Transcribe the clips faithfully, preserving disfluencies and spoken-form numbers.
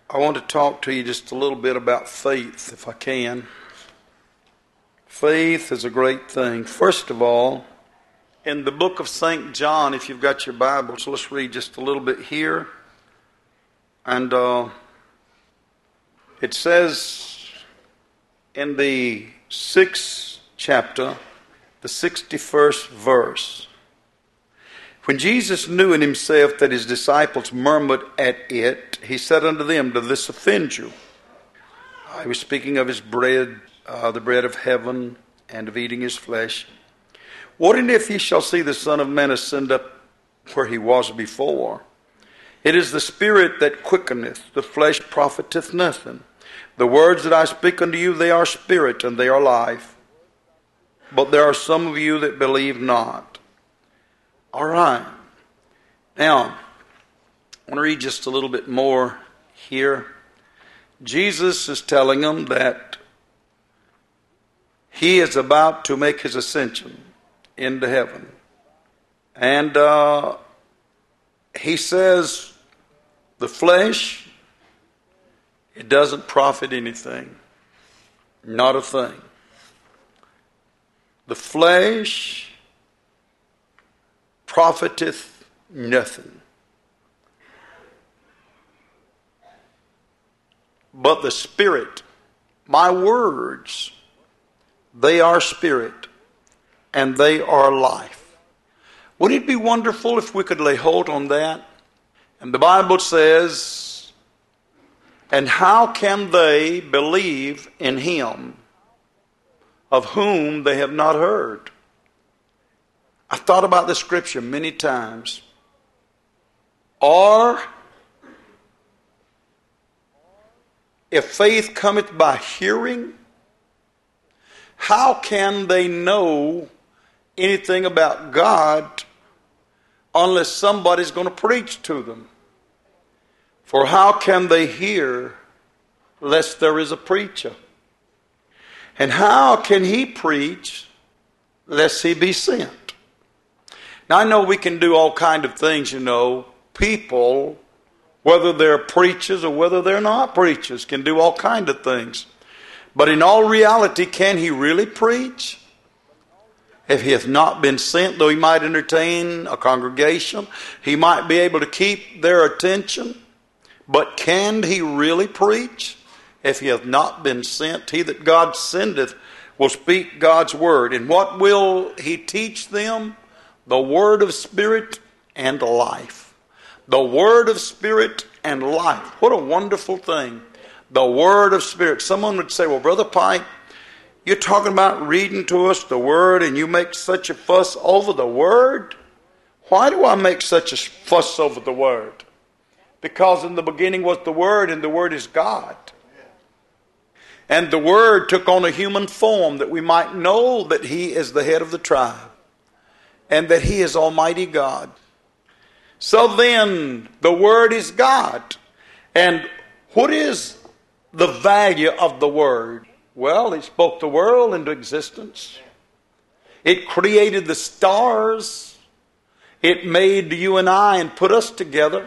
I want to talk to you just a little bit about faith, if I can. Faith is a great thing. First of all, in the book of Saint John, if you've got your Bibles, let's read just a little bit here. And uh, it says in the sixth chapter, the sixty-first verse, when Jesus knew in himself that his disciples murmured at it, he said unto them, "Does this offend you?" He was speaking of his bread, uh, the bread of heaven, and of eating his flesh. "What and if ye shall see the Son of Man ascend up where he was before? It is the Spirit that quickeneth, the flesh profiteth nothing. The words that I speak unto you, they are spirit, and they are life. But there are some of you that believe not." All right. Now, I want to read just a little bit more here. Jesus is telling them that he is about to make his ascension into heaven. And uh, he says, the flesh, it doesn't profit anything. Not a thing. The flesh profiteth nothing. But the Spirit, my words, they are spirit, and they are life. Wouldn't it be wonderful if we could lay hold on that? And the Bible says, "And how can they believe in him of whom they have not heard?" I thought about this scripture many times. Or, if faith cometh by hearing, how can they know anything about God unless somebody's going to preach to them? For how can they hear lest there is a preacher? And how can he preach lest he be sent? Now, I know we can do all kind of things, you know. People, whether they're preachers or whether they're not preachers, can do all kind of things. But in all reality, can he really preach? If he hath not been sent, though he might entertain a congregation, he might be able to keep their attention. But can he really preach? If he hath not been sent, he that God sendeth will speak God's word. And what will he teach them? The word of spirit and life. The word of spirit and life. What a wonderful thing. The word of spirit. Someone would say, "Well, Brother Pike, you're talking about reading to us the word and you make such a fuss over the word?" Why do I make such a fuss over the word? Because in the beginning was the word, and the word is God. And the word took on a human form that we might know that he is the head of the tribe and that he is Almighty God. So then, the word is God. And what is the value of the word? Well, it spoke the world into existence. It created the stars. It made you and I and put us together.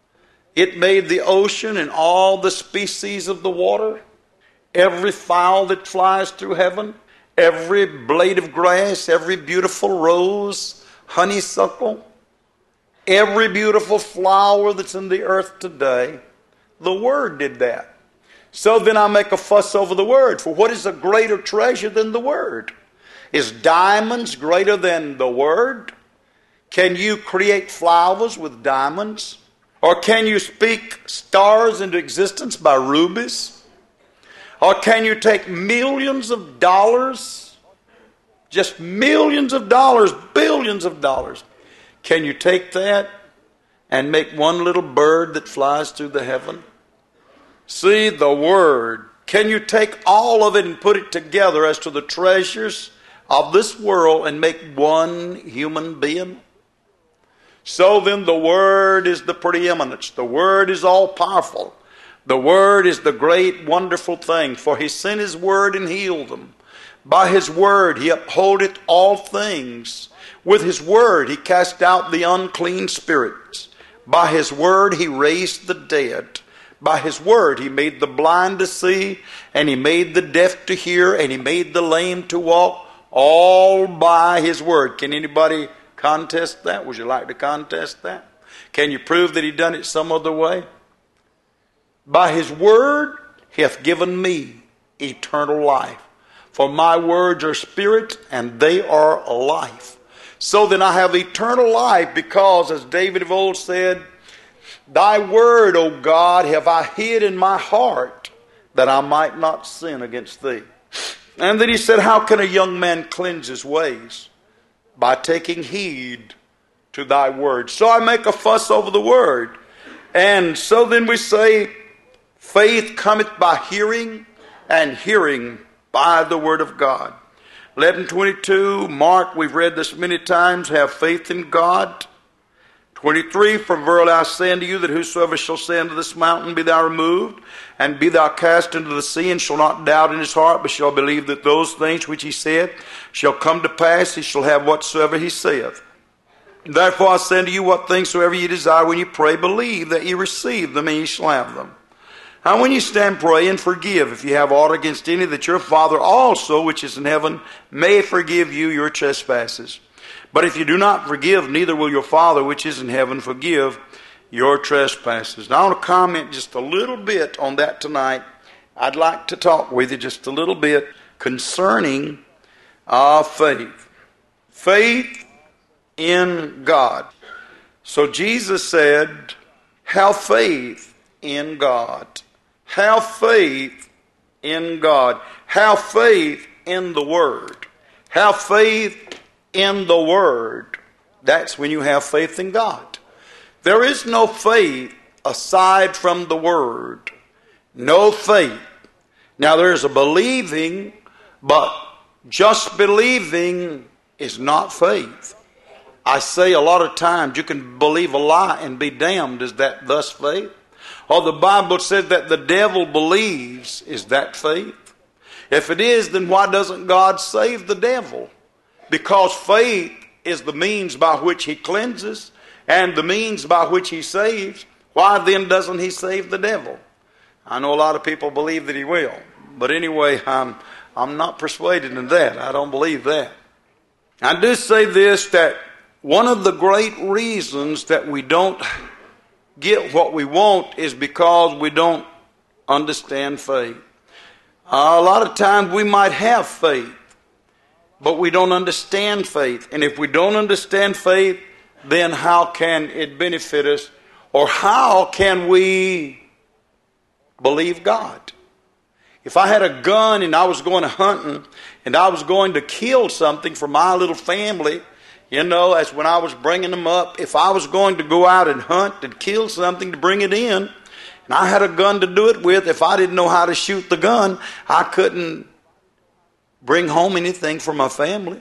It made the ocean and all the species of the water. Every fowl that flies through heaven. Every blade of grass. Every beautiful rose, honeysuckle. Every beautiful flower that's in the earth today. The Word did that. So then I make a fuss over the Word. For what is a greater treasure than the Word? Is diamonds greater than the Word? Can you create flowers with diamonds? Or can you speak stars into existence by rubies? Or can you take millions of dollars, just millions of dollars, billions of dollars, can you take that and make one little bird that flies through the heaven? See, the Word. Can you take all of it and put it together as to the treasures of this world and make one human being? So then the Word is the preeminence. The Word is all powerful. The Word is the great wonderful thing. For he sent his Word and healed them. By his Word he upholdeth all things. With his Word he cast out the unclean spirits. By his Word he raised the dead. by His Word. He made the blind to see, and He made the deaf to hear, and He made the lame to walk, all by His Word. Can anybody contest that? Would you like to contest that? Can you prove that He done it some other way? By His Word He hath given me eternal life. For my words are spirit, and they are life. So then I have eternal life, because, as David of old said, Thy word, O God, have I hid in my heart, that I might not sin against Thee. And then he said, how can a young man cleanse his ways? By taking heed to Thy word. So I make a fuss over the word. And so then we say, faith cometh by hearing, and hearing by the word of God. eleven twenty-two, Mark, we've read this many times, have faith in God. twenty-three, for verily I say unto you, that whosoever shall say unto this mountain, be thou removed, and be thou cast into the sea, and shall not doubt in his heart, but shall believe that those things which he saith shall come to pass, he shall have whatsoever he saith. Therefore I say unto you, what things soever ye desire when ye pray, believe that ye receive them, and ye shall have them. Now when you stand praying, forgive if you have aught against any, that your Father also, which is in heaven, may forgive you your trespasses. But if you do not forgive, neither will your Father, which is in heaven, forgive your trespasses. Now I want to comment just a little bit on that tonight. I'd like to talk with you just a little bit concerning uh, faith. Faith in God. So Jesus said, have faith in God. Have faith in God. Have faith in the Word. Have faith in the Word. That's when you have faith in God. There is no faith aside from the Word. No faith. Now there's a believing, but just believing is not faith. I say a lot of times you can believe a lie and be damned. Is that thus faith? Or the Bible says that the devil believes. Is that faith? If it is, then why doesn't God save the devil? Because faith is the means by which He cleanses and the means by which He saves. Why then doesn't He save the devil? I know a lot of people believe that He will. But anyway, I'm, I'm not persuaded in that. I don't believe that. I do say this, that one of the great reasons that we don't get what we want is because we don't understand faith. Uh, a lot of times we might have faith, but we don't understand faith. And if we don't understand faith, then how can it benefit us? Or how can we believe God? If I had a gun and I was going to hunting and I was going to kill something for my little family, you know, as when I was bringing them up, if I was going to go out and hunt and kill something to bring it in, and I had a gun to do it with, if I didn't know how to shoot the gun, I couldn't bring home anything for my family.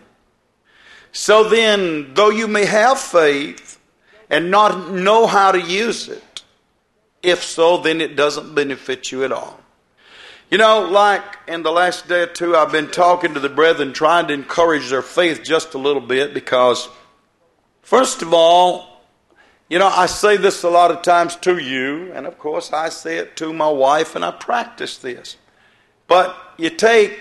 So then, though you may have faith and not know how to use it, if so, then it doesn't benefit you at all. You know, like in the last day or two, I've been talking to the brethren, trying to encourage their faith just a little bit, because, first of all, you know, I say this a lot of times to you, and of course I say it to my wife, and I practice this. But you take,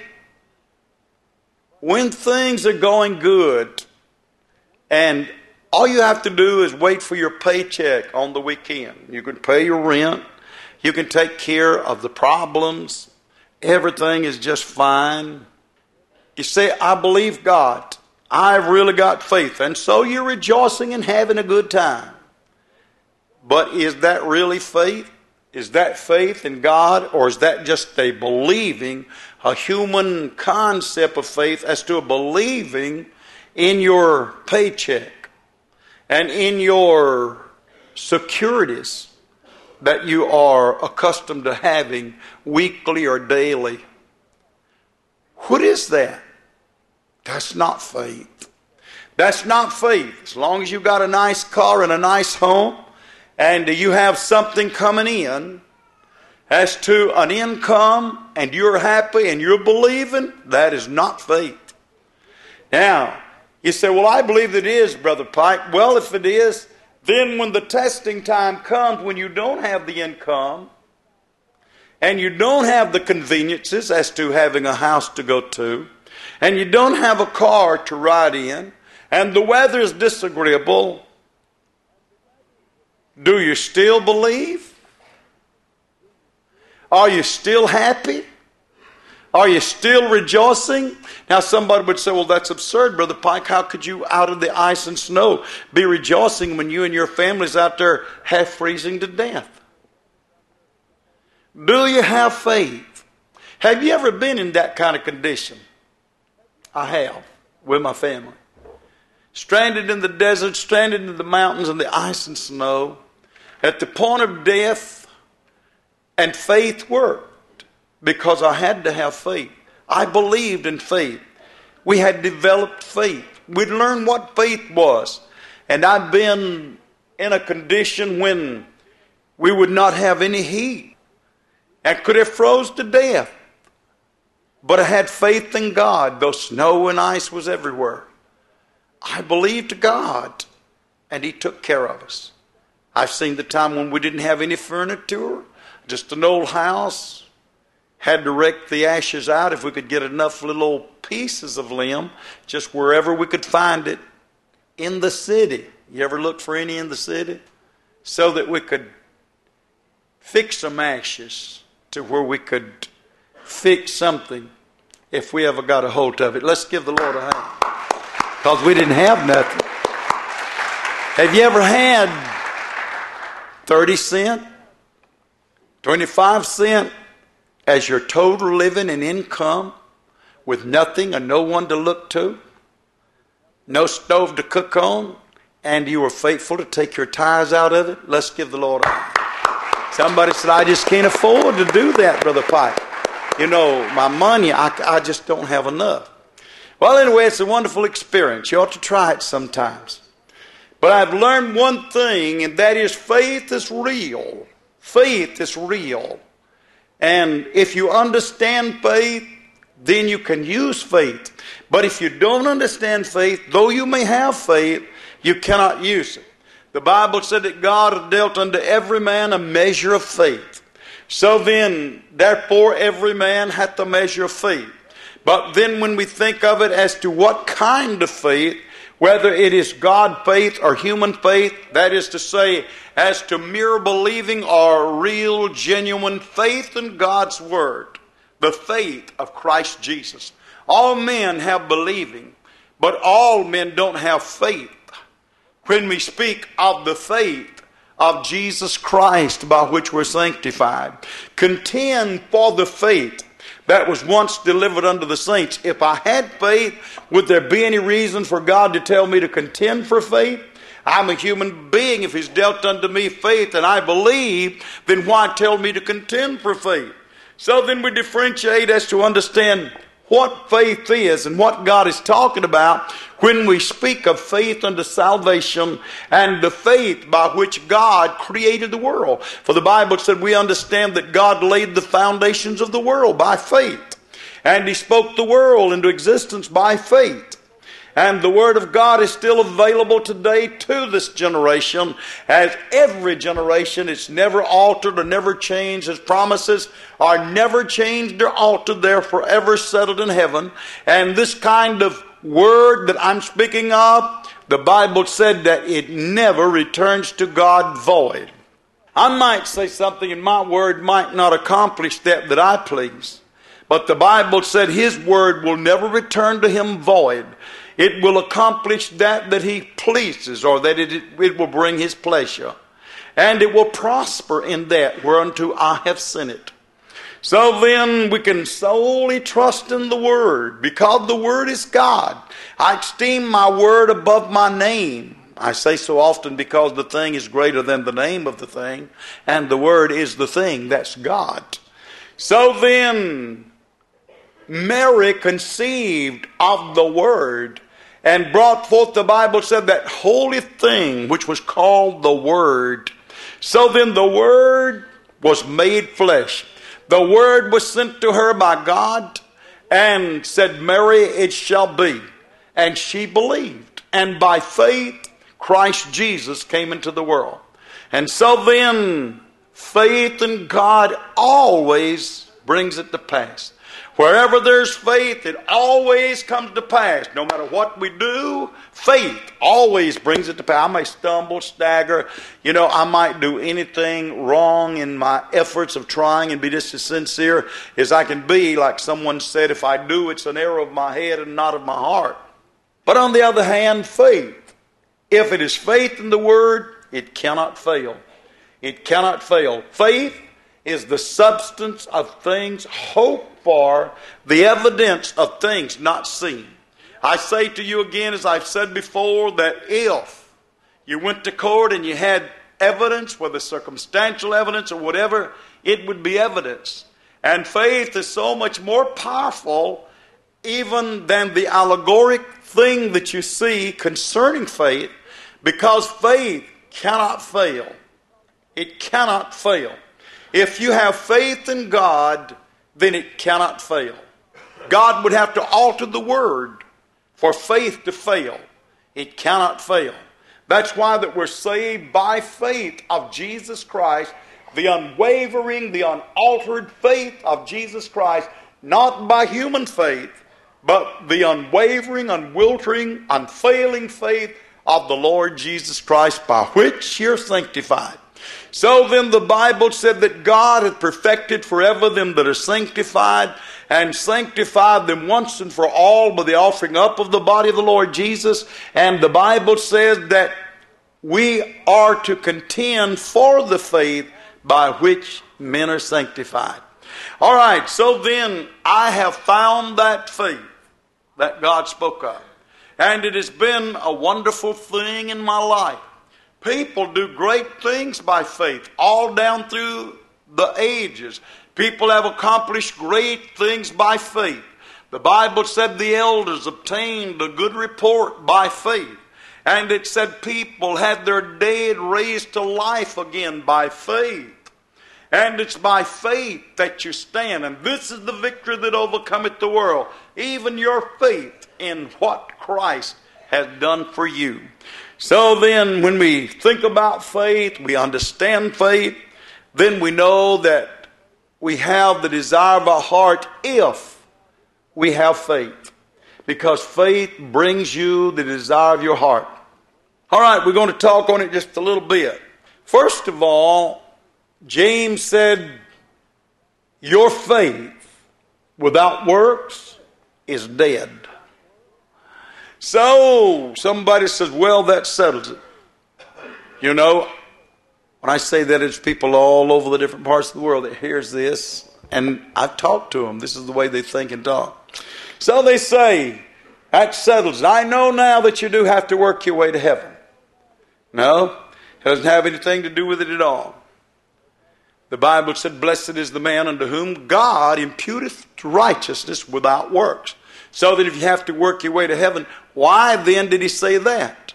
when things are going good, and all you have to do is wait for your paycheck on the weekend. You can pay your rent. You can take care of the problems. Everything is just fine. You say, I believe God. I've really got faith. And so you're rejoicing and having a good time. But is that really faith? Is that faith in God? Or is that just a believing, a human concept of faith as to a believing in your paycheck and in your securities that you are accustomed to having weekly or daily? What is that? That's not faith. That's not faith. As long as you've got a nice car and a nice home, and you have something coming in as to an income, and you're happy and you're believing, that is not faith. Now, you say, well, I believe it is, Brother Pike. Well, if it is, then when the testing time comes, when you don't have the income, and you don't have the conveniences as to having a house to go to, and you don't have a car to ride in, and the weather is disagreeable, do you still believe? Are you still happy? Are you still rejoicing? Now somebody would say, well, that's absurd, Brother Pike. How could you, out of the ice and snow, be rejoicing when you and your family's out there half freezing to death? Do you have faith? Have you ever been in that kind of condition? I have, with my family. Stranded in the desert, stranded in the mountains and the ice and snow, at the point of death, and faith worked because I had to have faith. I believed in faith. We had developed faith. We'd learned what faith was. And I'd been in a condition when we would not have any heat and could have froze to death. But I had faith in God, though snow and ice was everywhere. I believed God, and He took care of us. I've seen the time when we didn't have any furniture, just an old house, had to rake the ashes out if we could get enough little pieces of limb, just wherever we could find it in the city. You ever look for any in the city? So that we could fix some ashes to where we could fix something if we ever got a hold of it. Let's give the Lord a hand. Because we didn't have nothing. Have you ever had thirty cents, twenty-five cents as your total living and income with nothing and no one to look to? No stove to cook on, and you were faithful to take your tithes out of it? Let's give the Lord a hand. Somebody said, I just can't afford to do that, Brother Pike. You know, my money, I, I just don't have enough. Well, anyway, it's a wonderful experience. You ought to try it sometimes. But I've learned one thing, and that is faith is real. Faith is real. And if you understand faith, then you can use faith. But if you don't understand faith, though you may have faith, you cannot use it. The Bible said that God had dealt unto every man a measure of faith. So then, therefore, every man hath a measure of faith. But then when we think of it as to what kind of faith, whether it is God faith or human faith, that is to say, as to mere believing or real, genuine faith in God's Word, the faith of Christ Jesus. All men have believing, but all men don't have faith. When we speak of the faith of Jesus Christ by which we're sanctified, contend for the faith that was once delivered unto the saints. If I had faith, would there be any reason for God to tell me to contend for faith? I'm a human being. If He's dealt unto me faith and I believe, then why tell me to contend for faith? So then we differentiate as to understand what faith is and what God is talking about when we speak of faith unto salvation and the faith by which God created the world. For the Bible said we understand that God laid the foundations of the world by faith, and He spoke the world into existence by faith. And the Word of God is still available today to this generation. As every generation, it's never altered or never changed. His promises are never changed or altered. They're forever settled in heaven. And this kind of Word that I'm speaking of, the Bible said that it never returns to God void. I might say something and my Word might not accomplish that that I please. But the Bible said His Word will never return to Him void. It will accomplish that that He pleases, or that it, it will bring His pleasure. And it will prosper in that whereunto I have sent it. So then we can solely trust in the Word, because the Word is God. I esteem my Word above my name. I say so often because the thing is greater than the name of the thing, and the Word is the thing, that's God. So then, Mary conceived of the Word and brought forth, the Bible said, that holy thing which was called the Word. So then the Word was made flesh. The Word was sent to her by God and said, Mary, it shall be. And she believed. And by faith, Christ Jesus came into the world. And so then, faith in God always brings it to pass. Wherever there's faith, it always comes to pass. No matter what we do, faith always brings it to pass. I may stumble, stagger. You know, I might do anything wrong in my efforts of trying and be just as sincere as I can be. Like someone said, if I do, it's an error of my head and not of my heart. But on the other hand, faith. If it is faith in the Word, it cannot fail. It cannot fail. Faith is the substance of things hoped for, the evidence of things not seen. I say to you again, as I've said before, that if you went to court and you had evidence, whether circumstantial evidence or whatever, it would be evidence. And faith is so much more powerful even than the allegoric thing that you see concerning faith, because faith cannot fail. It cannot fail. If you have faith in God, then it cannot fail. God would have to alter the Word for faith to fail. It cannot fail. That's why that we're saved by faith of Jesus Christ, the unwavering, the unaltered faith of Jesus Christ, not by human faith, but the unwavering, unwiltering, unfailing faith of the Lord Jesus Christ, by which you're sanctified. So then the Bible said that God hath perfected forever them that are sanctified, and sanctified them once and for all by the offering up of the body of the Lord Jesus. And the Bible says that we are to contend for the faith by which men are sanctified. All right, so then I have found that faith that God spoke of. And it has been a wonderful thing in my life. People do great things by faith all down through the ages. People have accomplished great things by faith. The Bible said the elders obtained a good report by faith. And it said people had their dead raised to life again by faith. And it's by faith that you stand. And this is the victory that overcometh the world. Even your faith in what Christ has done for you. So then when we think about faith, we understand faith, then we know that we have the desire of our heart if we have faith. Because faith brings you the desire of your heart. All right, we're going to talk on it just a little bit. First of all, James said, your faith without works is dead. So, somebody says, well, that settles it. You know, when I say that, it's people all over the different parts of the world that hears this, and I've talked to them. This is the way they think and talk. So they say, that settles it. I know now that you do have to work your way to heaven. No, it doesn't have anything to do with it at all. The Bible said, blessed is the man unto whom God imputeth righteousness without works. So that if you have to work your way to heaven, why then did he say that?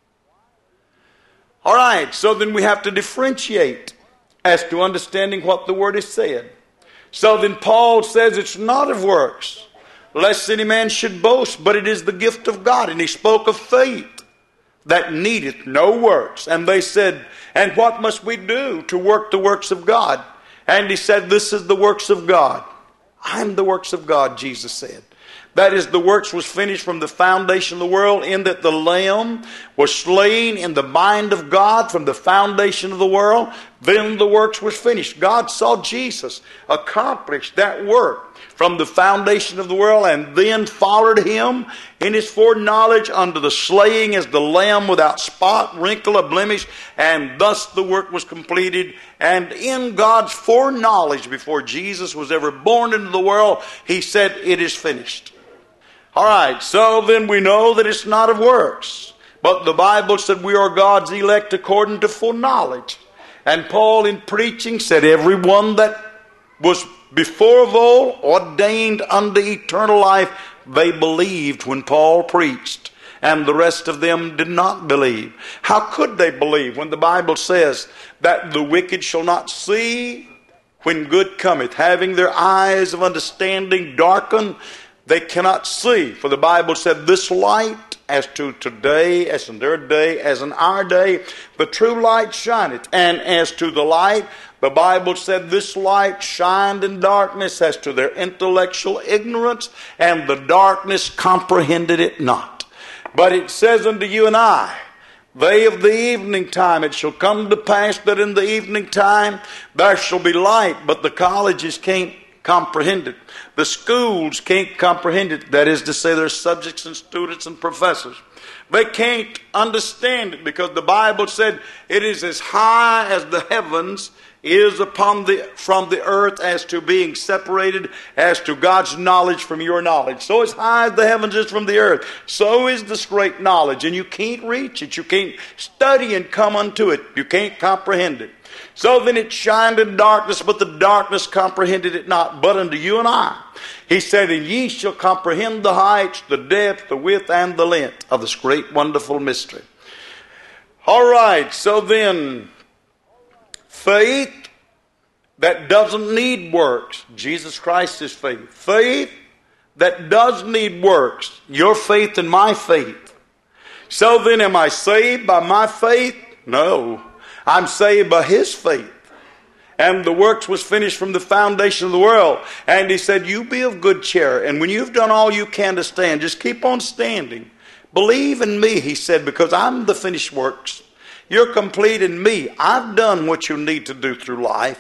All right, so then we have to differentiate as to understanding what the word is said. So then Paul says it's not of works, lest any man should boast, but it is the gift of God. And he spoke of faith that needeth no works. And they said, and what must we do to work the works of God? And he said, this is the works of God. I'm the works of God, Jesus said. That is, the works was finished from the foundation of the world, in that the Lamb was slain in the mind of God from the foundation of the world. Then the works was finished. God saw Jesus accomplish that work from the foundation of the world, and then followed him in his foreknowledge unto the slaying as the Lamb without spot, wrinkle, or blemish, and thus the work was completed. And in God's foreknowledge, before Jesus was ever born into the world, he said, it is finished. All right, so then we know that it's not of works. But the Bible said we are God's elect according to full knowledge. And Paul in preaching said everyone that was before of old ordained unto eternal life, they believed when Paul preached. And the rest of them did not believe. How could they believe when the Bible says that the wicked shall not see when good cometh, having their eyes of understanding darkened? They cannot see. For the Bible said, this light, as to today, as in their day, as in our day, the true light shineth. And as to the light, the Bible said, this light shined in darkness, as to their intellectual ignorance, and the darkness comprehended it not. But it says unto you and I, they of the evening time, it shall come to pass that in the evening time there shall be light, but the colleges can't comprehend it. The schools can't comprehend it. That is to say, their subjects and students and professors. They can't understand it because the Bible said it is as high as the heavens is upon the from the earth as to being separated as to God's knowledge from your knowledge. So as high as the heavens is from the earth, so is this great knowledge. And you can't reach it. You can't study and come unto it. You can't comprehend it. So then it shined in darkness, but the darkness comprehended it not. But unto you and I, he said, and ye shall comprehend the heights, the depth, the width, and the length of this great wonderful mystery. All right, so then, faith that doesn't need works. Jesus Christ is faith. Faith that does need works. Your faith and my faith. So then, am I saved by my faith? No. I'm saved by his faith. And the works was finished from the foundation of the world. And he said, you be of good cheer. And when you've done all you can to stand, just keep on standing. Believe in me, he said, because I'm the finished works. You're complete in me. I've done what you need to do through life.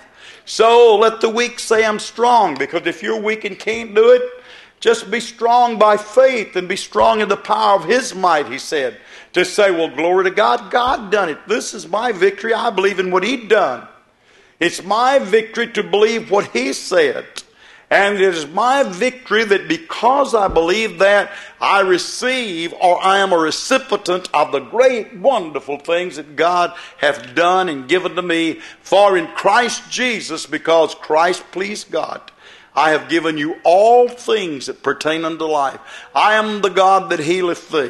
So let the weak say I'm strong. Because if you're weak and can't do it, just be strong by faith and be strong in the power of his might, he said. To say, well, glory to God, God done it. This is my victory. I believe in what he done. It's my victory to believe what he said. And it is my victory that because I believe that, I receive or I am a recipient of the great, wonderful things that God hath done and given to me. For in Christ Jesus, because Christ pleased God, I have given you all things that pertain unto life. I am the God that healeth thee.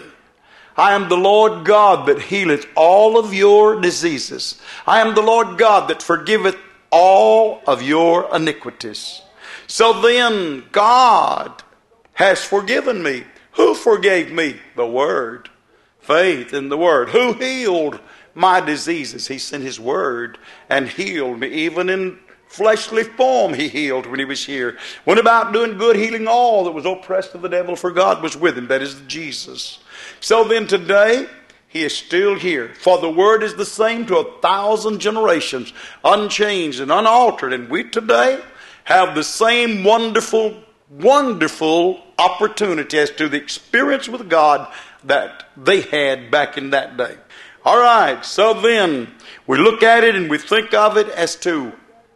I am the Lord God that healeth all of your diseases. I am the Lord God that forgiveth all of your iniquities. So then, God has forgiven me. Who forgave me? The Word. Faith in the Word. Who healed my diseases? He sent his Word and healed me. Even in fleshly form he healed when he was here. Went about doing good, healing all that was oppressed of the devil, for God was with him. That is Jesus. So then today, he is still here. For the word is the same to a thousand generations, unchanged and unaltered. And we today have the same wonderful, wonderful opportunity as to the experience with God that they had back in that day. All right, so then we look at it and we think of it as to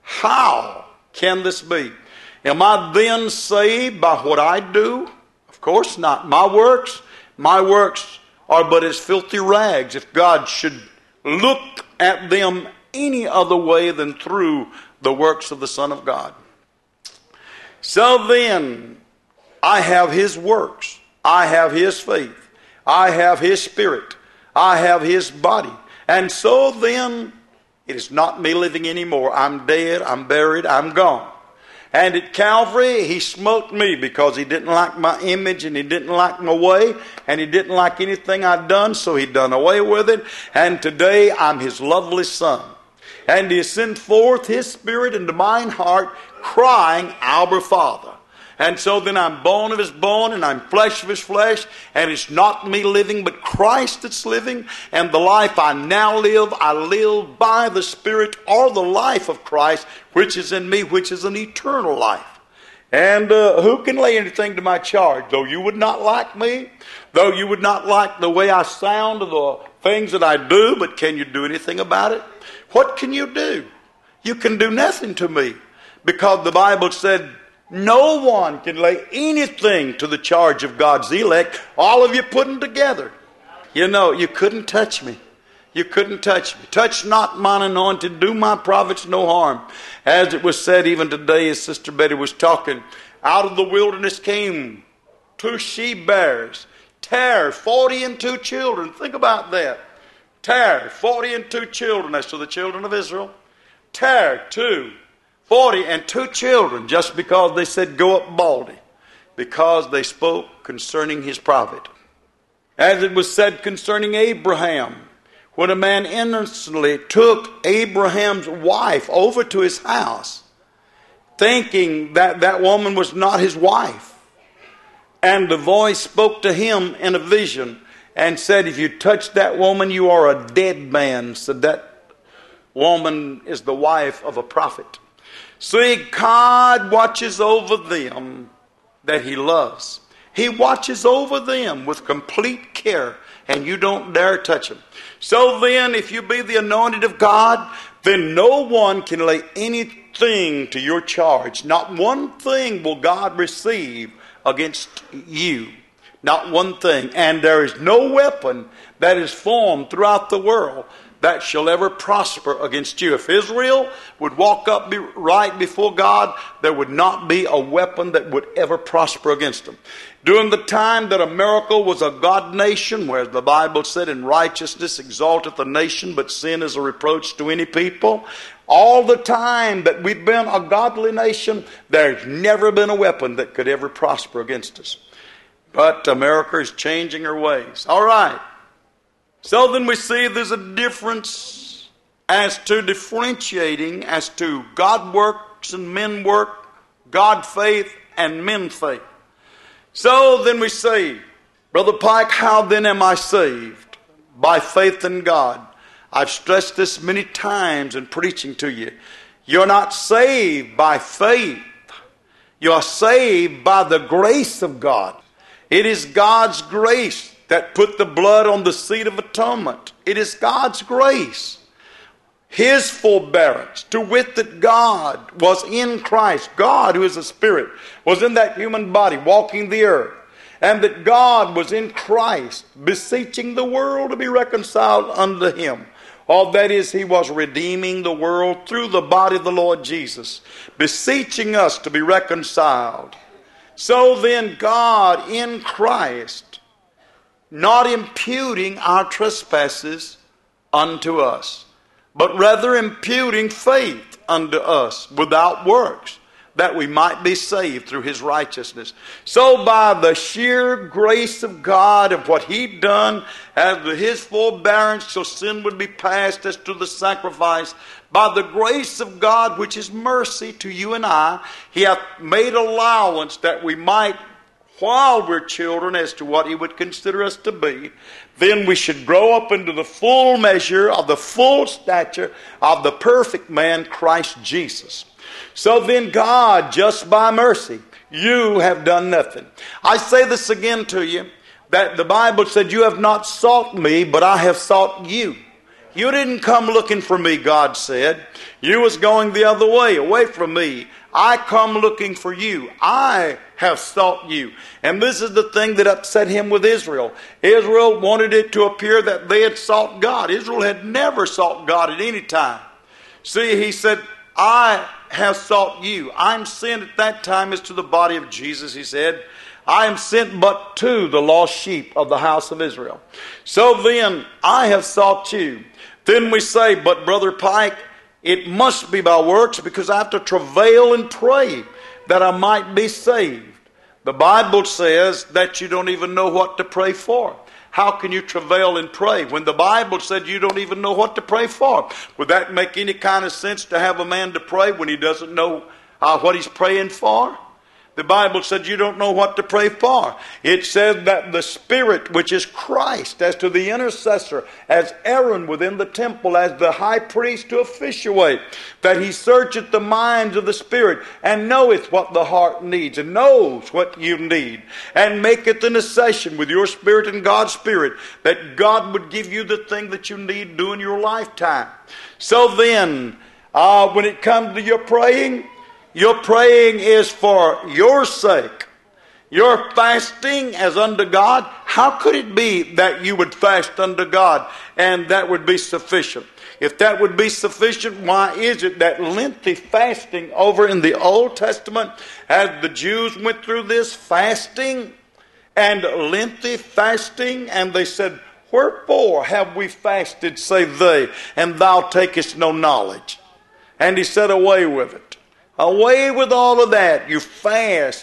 how can this be? Am I then saved by what I do? Of course not. My works, my works are but as filthy rags if God should look at them any other way than through the works of the Son of God. So then, I have his works. I have his faith. I have his spirit. I have his body. And so then, it is not me living anymore. I'm dead, I'm buried, I'm gone. And at Calvary, he smote me because he didn't like my image and he didn't like my way and he didn't like anything I'd done, so he done away with it. And today, I'm his lovely son. And he has sent forth his spirit into mine heart, crying, Abba, Father. And so then I'm bone of his bone and I'm flesh of his flesh. And it's not me living, but Christ that's living. And the life I now live, I live by the Spirit or the life of Christ, which is in me, which is an eternal life. And uh, who can lay anything to my charge? Though you would not like me, though you would not like the way I sound or the things that I do, but can you do anything about it? What can you do? You can do nothing to me. Because the Bible said, no one can lay anything to the charge of God's elect. All of you put them together. You know, you couldn't touch me. You couldn't touch me. Touch not mine anointed. Do my prophets no harm. As it was said even today as Sister Betty was talking, out of the wilderness came two she-bears. Terror, forty and two children. Think about that. Terror, forty and two children. That's to the children of Israel. Terror, two. Forty and two children, just because they said go up Baldy. because they spoke concerning his prophet. As it was said concerning Abraham, when a man innocently took Abraham's wife over to his house, thinking that that woman was not his wife. And the voice spoke to him in a vision and said, if you touch that woman, you are a dead man. So that woman is the wife of a prophet. See, God watches over them that he loves. He watches over them with complete care, and you don't dare touch them. So then, if you be the anointed of God, then no one can lay anything to your charge. Not one thing will God receive against you. Not one thing. And there is no weapon that is formed throughout the world that shall ever prosper against you. If Israel would walk up be right before God, there would not be a weapon that would ever prosper against them. During the time that America was a God nation, where the Bible said, in righteousness exalteth a nation, but sin is a reproach to any people. All the time that we've been a godly nation, there's never been a weapon that could ever prosper against us. But America is changing her ways. All right. So then we see there's a difference as to differentiating as to God works and men work, God faith and men faith. So then we say, Brother Pike, how then am I saved? By faith in God. I've stressed this many times in preaching to you. You're not saved by faith. You're saved by the grace of God. It is God's grace that put the blood on the seat of atonement. It is God's grace. His forbearance, to wit that God was in Christ. God, who is a spirit, was in that human body walking the earth. And that God was in Christ, beseeching the world to be reconciled unto him. All that is, he was redeeming the world through the body of the Lord Jesus, beseeching us to be reconciled. So then God in Christ, not imputing our trespasses unto us, but rather imputing faith unto us without works, that we might be saved through his righteousness. So by the sheer grace of God of what he'd done, as to his forbearance, so sin would be passed as to the sacrifice, by the grace of God, which is mercy to you and I, he hath made allowance that we might, while we're children, as to what he would consider us to be, then we should grow up into the full measure of the full stature of the perfect man, Christ Jesus. So then God, just by mercy, you have done nothing. I say this again to you, that the Bible said, you have not sought me, but I have sought you. You didn't come looking for me, God said. You was going the other way, away from me. I come looking for you. I have sought you. And this is the thing that upset him with Israel. Israel wanted it to appear that they had sought God. Israel had never sought God at any time. See, he said, I have sought you. I'm sent at that time as to the body of Jesus, he said. I am sent but to the lost sheep of the house of Israel. So then, I have sought you. Then we say, but Brother Pike, it must be by works, because I have to travail and pray that I might be saved. The Bible says that you don't even know what to pray for. How can you travail and pray when the Bible said you don't even know what to pray for? Would that make any kind of sense to have a man to pray when he doesn't know uh, what he's praying for? The Bible said you don't know what to pray for. It says that the Spirit, which is Christ, as to the intercessor, as Aaron within the temple, as the high priest to officiate, that he searcheth the minds of the Spirit, and knoweth what the heart needs, and knows what you need, and maketh intercession with your spirit and God's Spirit, that God would give you the thing that you need during your lifetime. So then, uh, when it comes to your praying, your praying is for your sake. Your fasting as unto God. How could it be that you would fast unto God and that would be sufficient? If that would be sufficient, why is it that lengthy fasting over in the Old Testament, as the Jews went through this fasting and lengthy fasting, and they said, wherefore have we fasted, say they, and thou takest no knowledge? And he said, away with it. Away with all of that. You fast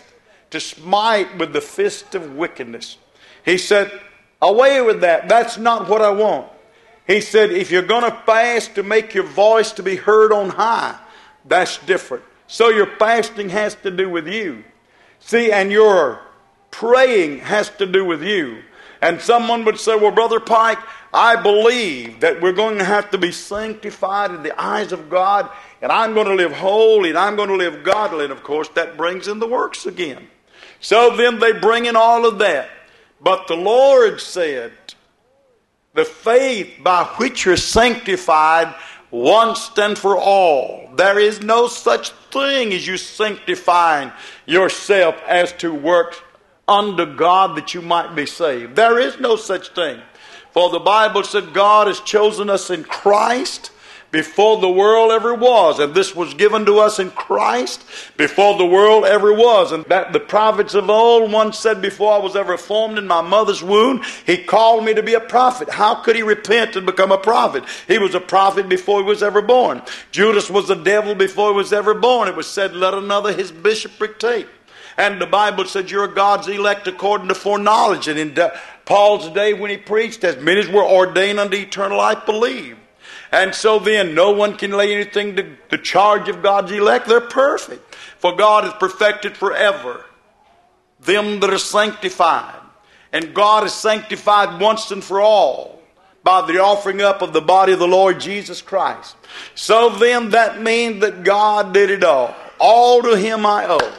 to smite with the fist of wickedness. He said, away with that. That's not what I want. He said, if you're going to fast to make your voice to be heard on high, that's different. So your fasting has to do with you. See, and your praying has to do with you. And someone would say, well, Brother Pike, I believe that we're going to have to be sanctified in the eyes of God, and I'm going to live holy, and I'm going to live godly. And of course, that brings in the works again. So then they bring in all of that. But the Lord said, the faith by which you're sanctified once and for all. There is no such thing as you sanctifying yourself as to works unto God that you might be saved. There is no such thing. For the Bible said God has chosen us in Christ before the world ever was. And this was given to us in Christ before the world ever was. And that the prophets of old once said, before I was ever formed in my mother's womb, He called me to be a prophet. How could he repent and become a prophet? He was a prophet before he was ever born. Judas was the devil before he was ever born. It was said, let another his bishopric take. And the Bible said you're God's elect according to foreknowledge. And in Paul's day when he preached, as many as were ordained unto eternal life believed. And so then no one can lay anything to the charge of God's elect. They're perfect. For God is perfected forever them that are sanctified. And God is sanctified once and for all by the offering up of the body of the Lord Jesus Christ. So then that means that God did it all. All to Him I owe.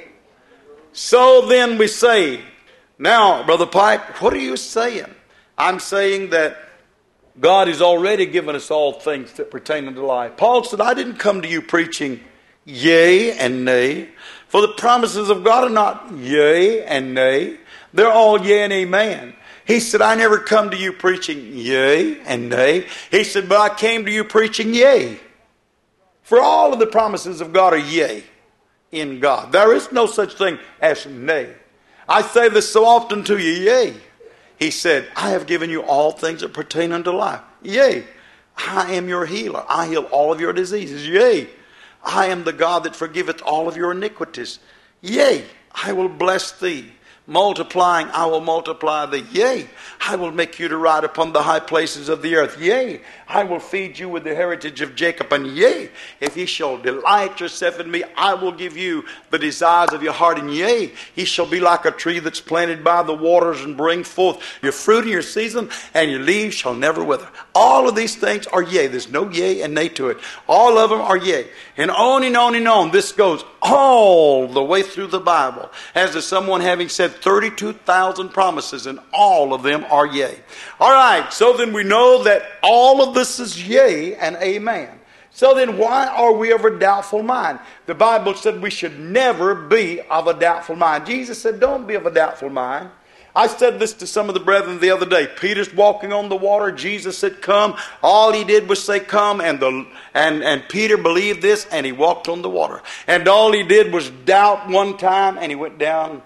So then we say, now, Brother Pike, what are you saying? I'm saying that God has already given us all things that pertain unto life. Paul said, I didn't come to you preaching yea and nay. For the promises of God are not yea and nay. They're all yea and amen. He said, I never come to you preaching yea and nay. He said, but I came to you preaching yea. For all of the promises of God are yea in God. There is no such thing as nay. I say this so often to you, yea. He said, I have given you all things that pertain unto life. Yea, I am your healer. I heal all of your diseases. Yea, I am the God that forgiveth all of your iniquities. Yea, I will bless thee. Multiplying, I will multiply thee. Yea, I will make you to ride upon the high places of the earth. Yea, I will feed you with the heritage of Jacob. And yea, if ye shall delight yourself in me, I will give you the desires of your heart. And yea, ye shall be like a tree that's planted by the waters and bring forth your fruit in your season, and your leaves shall never wither. All of these things are yea. There's no yea and nay to it. All of them are yea. And on and on and on. This goes all the way through the Bible. As to someone having said thirty-two thousand promises, and all of them are yea. All right, so then we know that all of this is yea and amen. So then why are we of a doubtful mind? The Bible said we should never be of a doubtful mind. Jesus said, don't be of a doubtful mind. I said this to some of the brethren the other day. Peter's walking on the water. Jesus said, come. All he did was say, come. And, the, and, and Peter believed this, and he walked on the water. And all he did was doubt one time, and he went down,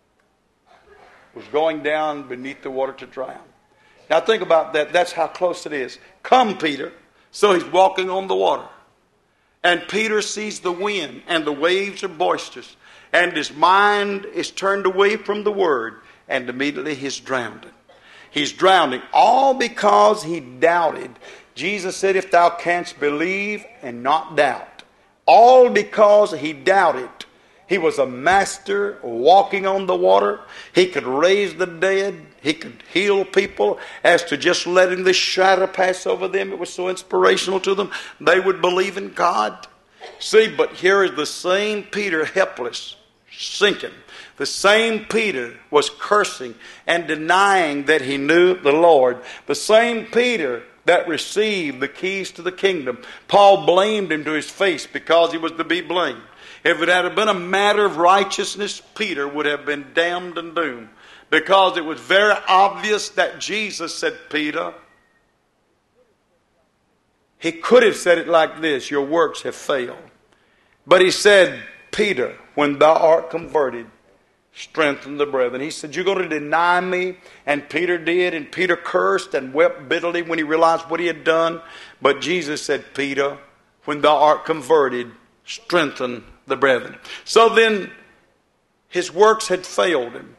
was going down beneath the water to drown. Now think about that. That's how close it is. Come, Peter. So he's walking on the water. And Peter sees the wind, and the waves are boisterous. And his mind is turned away from the word. And immediately he's drowning. He's drowning all because he doubted. Jesus said, if thou canst believe and not doubt. All because he doubted. He was a master walking on the water. He could raise the dead. He could heal people. As to just letting the shadow pass over them, it was so inspirational to them. They would believe in God. See, but here is the same Peter, helpless, sinking. The same Peter was cursing and denying that he knew the Lord. The same Peter that received the keys to the kingdom. Paul blamed him to his face because he was to be blamed. If it had been a matter of righteousness, Peter would have been damned and doomed. Because it was very obvious that Jesus said, Peter, he could have said it like this, your works have failed. But he said, Peter, when thou art converted, strengthen the brethren. He said, you're going to deny me. And Peter did. And Peter cursed and wept bitterly when he realized what he had done. But Jesus said, Peter, when thou art converted, strengthen the brethren. So then His works had failed him.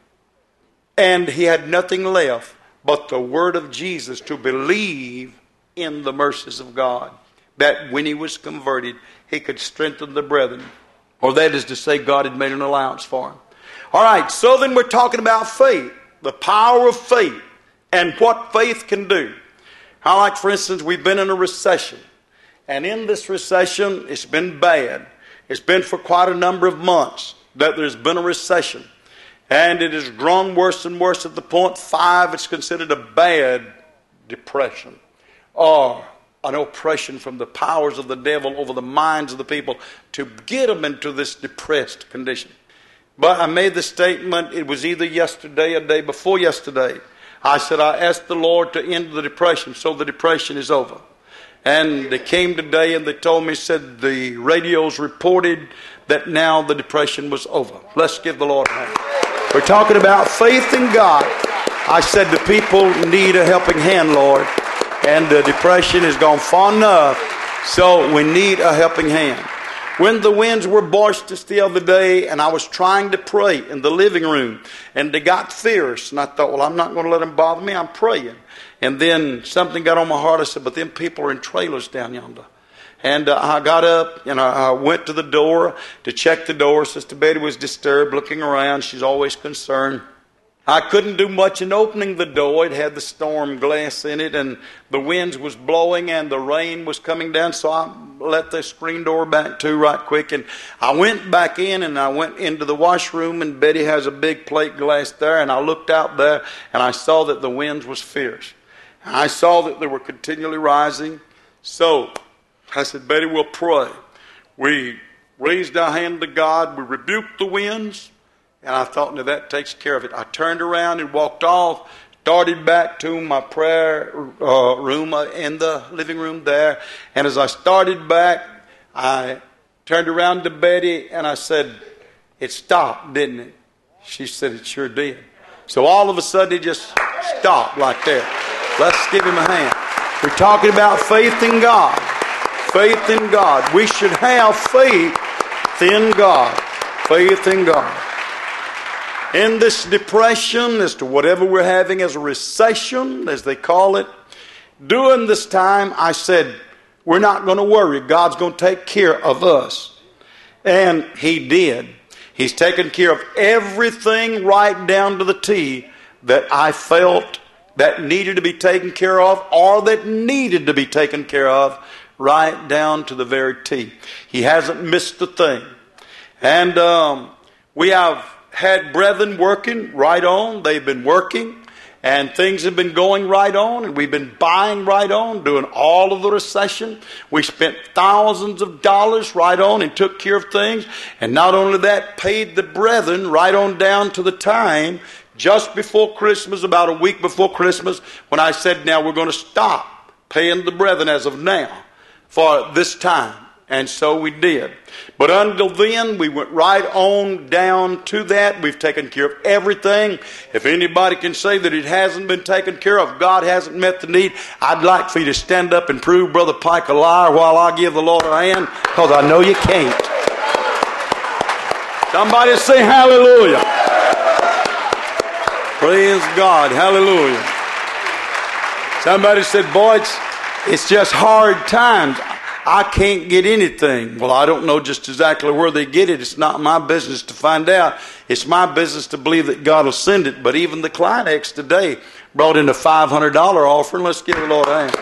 And he had nothing left but the word of Jesus to believe in the mercies of God. That when he was converted, he could strengthen the brethren. Or that is to say, God had made an allowance for him. All right, so then we're talking about faith. The power of faith and what faith can do. How, like, for instance, we've been in a recession. And in this recession, it's been bad. It's been for quite a number of months that there's been a recession. And it has grown worse and worse. At the point five, it's considered a bad depression. Or an oppression from the powers of the devil over the minds of the people to get them into this depressed condition. But I made the statement, it was either yesterday or day before yesterday. I said, I asked the Lord to end the depression, so the depression is over. And they came today and they told me, said the radios reported that now the depression was over. Let's give the Lord a hand. We're talking about faith in God. I said the people need a helping hand, Lord. And the depression has gone far enough, so we need a helping hand. When the winds were boisterous the other day, and I was trying to pray in the living room, and they got fierce, and I thought, well, I'm not going to let them bother me, I'm praying. And then something got on my heart. I said, but them people are in trailers down yonder. And uh, I got up, and I, I went to the door to check the door. Sister Betty was disturbed, looking around. She's always concerned. I couldn't do much in opening the door. It had the storm glass in it, and the winds was blowing, and the rain was coming down, so I let the screen door back too right quick, and I went back in, and I went into the washroom, and Betty has a big plate glass there, and I looked out there, and I saw that the winds was fierce. I saw that they were continually rising, so I said, Betty, we'll pray. We raised our hand to God, we rebuked the winds, and I thought, no, that takes care of it. I turned around and walked off, started back to my prayer uh, room uh, in the living room there. And as I started back, I turned around to Betty and I said, it stopped, didn't it? She said, it sure did. So all of a sudden, it just stopped like that. Let's give him a hand. We're talking about faith in God. Faith in God. We should have faith in God. Faith in God. In this depression, as to whatever we're having as a recession, as they call it, during this time, I said, we're not going to worry. God's going to take care of us. And He did. He's taken care of everything right down to the T that I felt that needed to be taken care of or that needed to be taken care of, right down to the very T. He hasn't missed a thing. And um, we have had brethren working right on. They've been working, and things have been going right on, and we've been buying right on, doing all of the recession. We spent thousands of dollars right on and took care of things, and not only that, paid the brethren right on down to the time just before Christmas, about a week before Christmas, when I said, now we're going to stop paying the brethren as of now for this time. And so we did. But until then, we went right on down to that. We've taken care of everything. If anybody can say that it hasn't been taken care of, God hasn't met the need, I'd like for you to stand up and prove Brother Pike a liar while I give the Lord a hand, because I know you can't. Somebody say hallelujah. Praise God. Hallelujah. Somebody said, boy, it's, it's just hard times. I can't get anything. Well, I don't know just exactly where they get it. It's not my business to find out. It's my business to believe that God will send it. But even the Kleenex today brought in a five hundred dollars offering. Let's give the Lord a hand.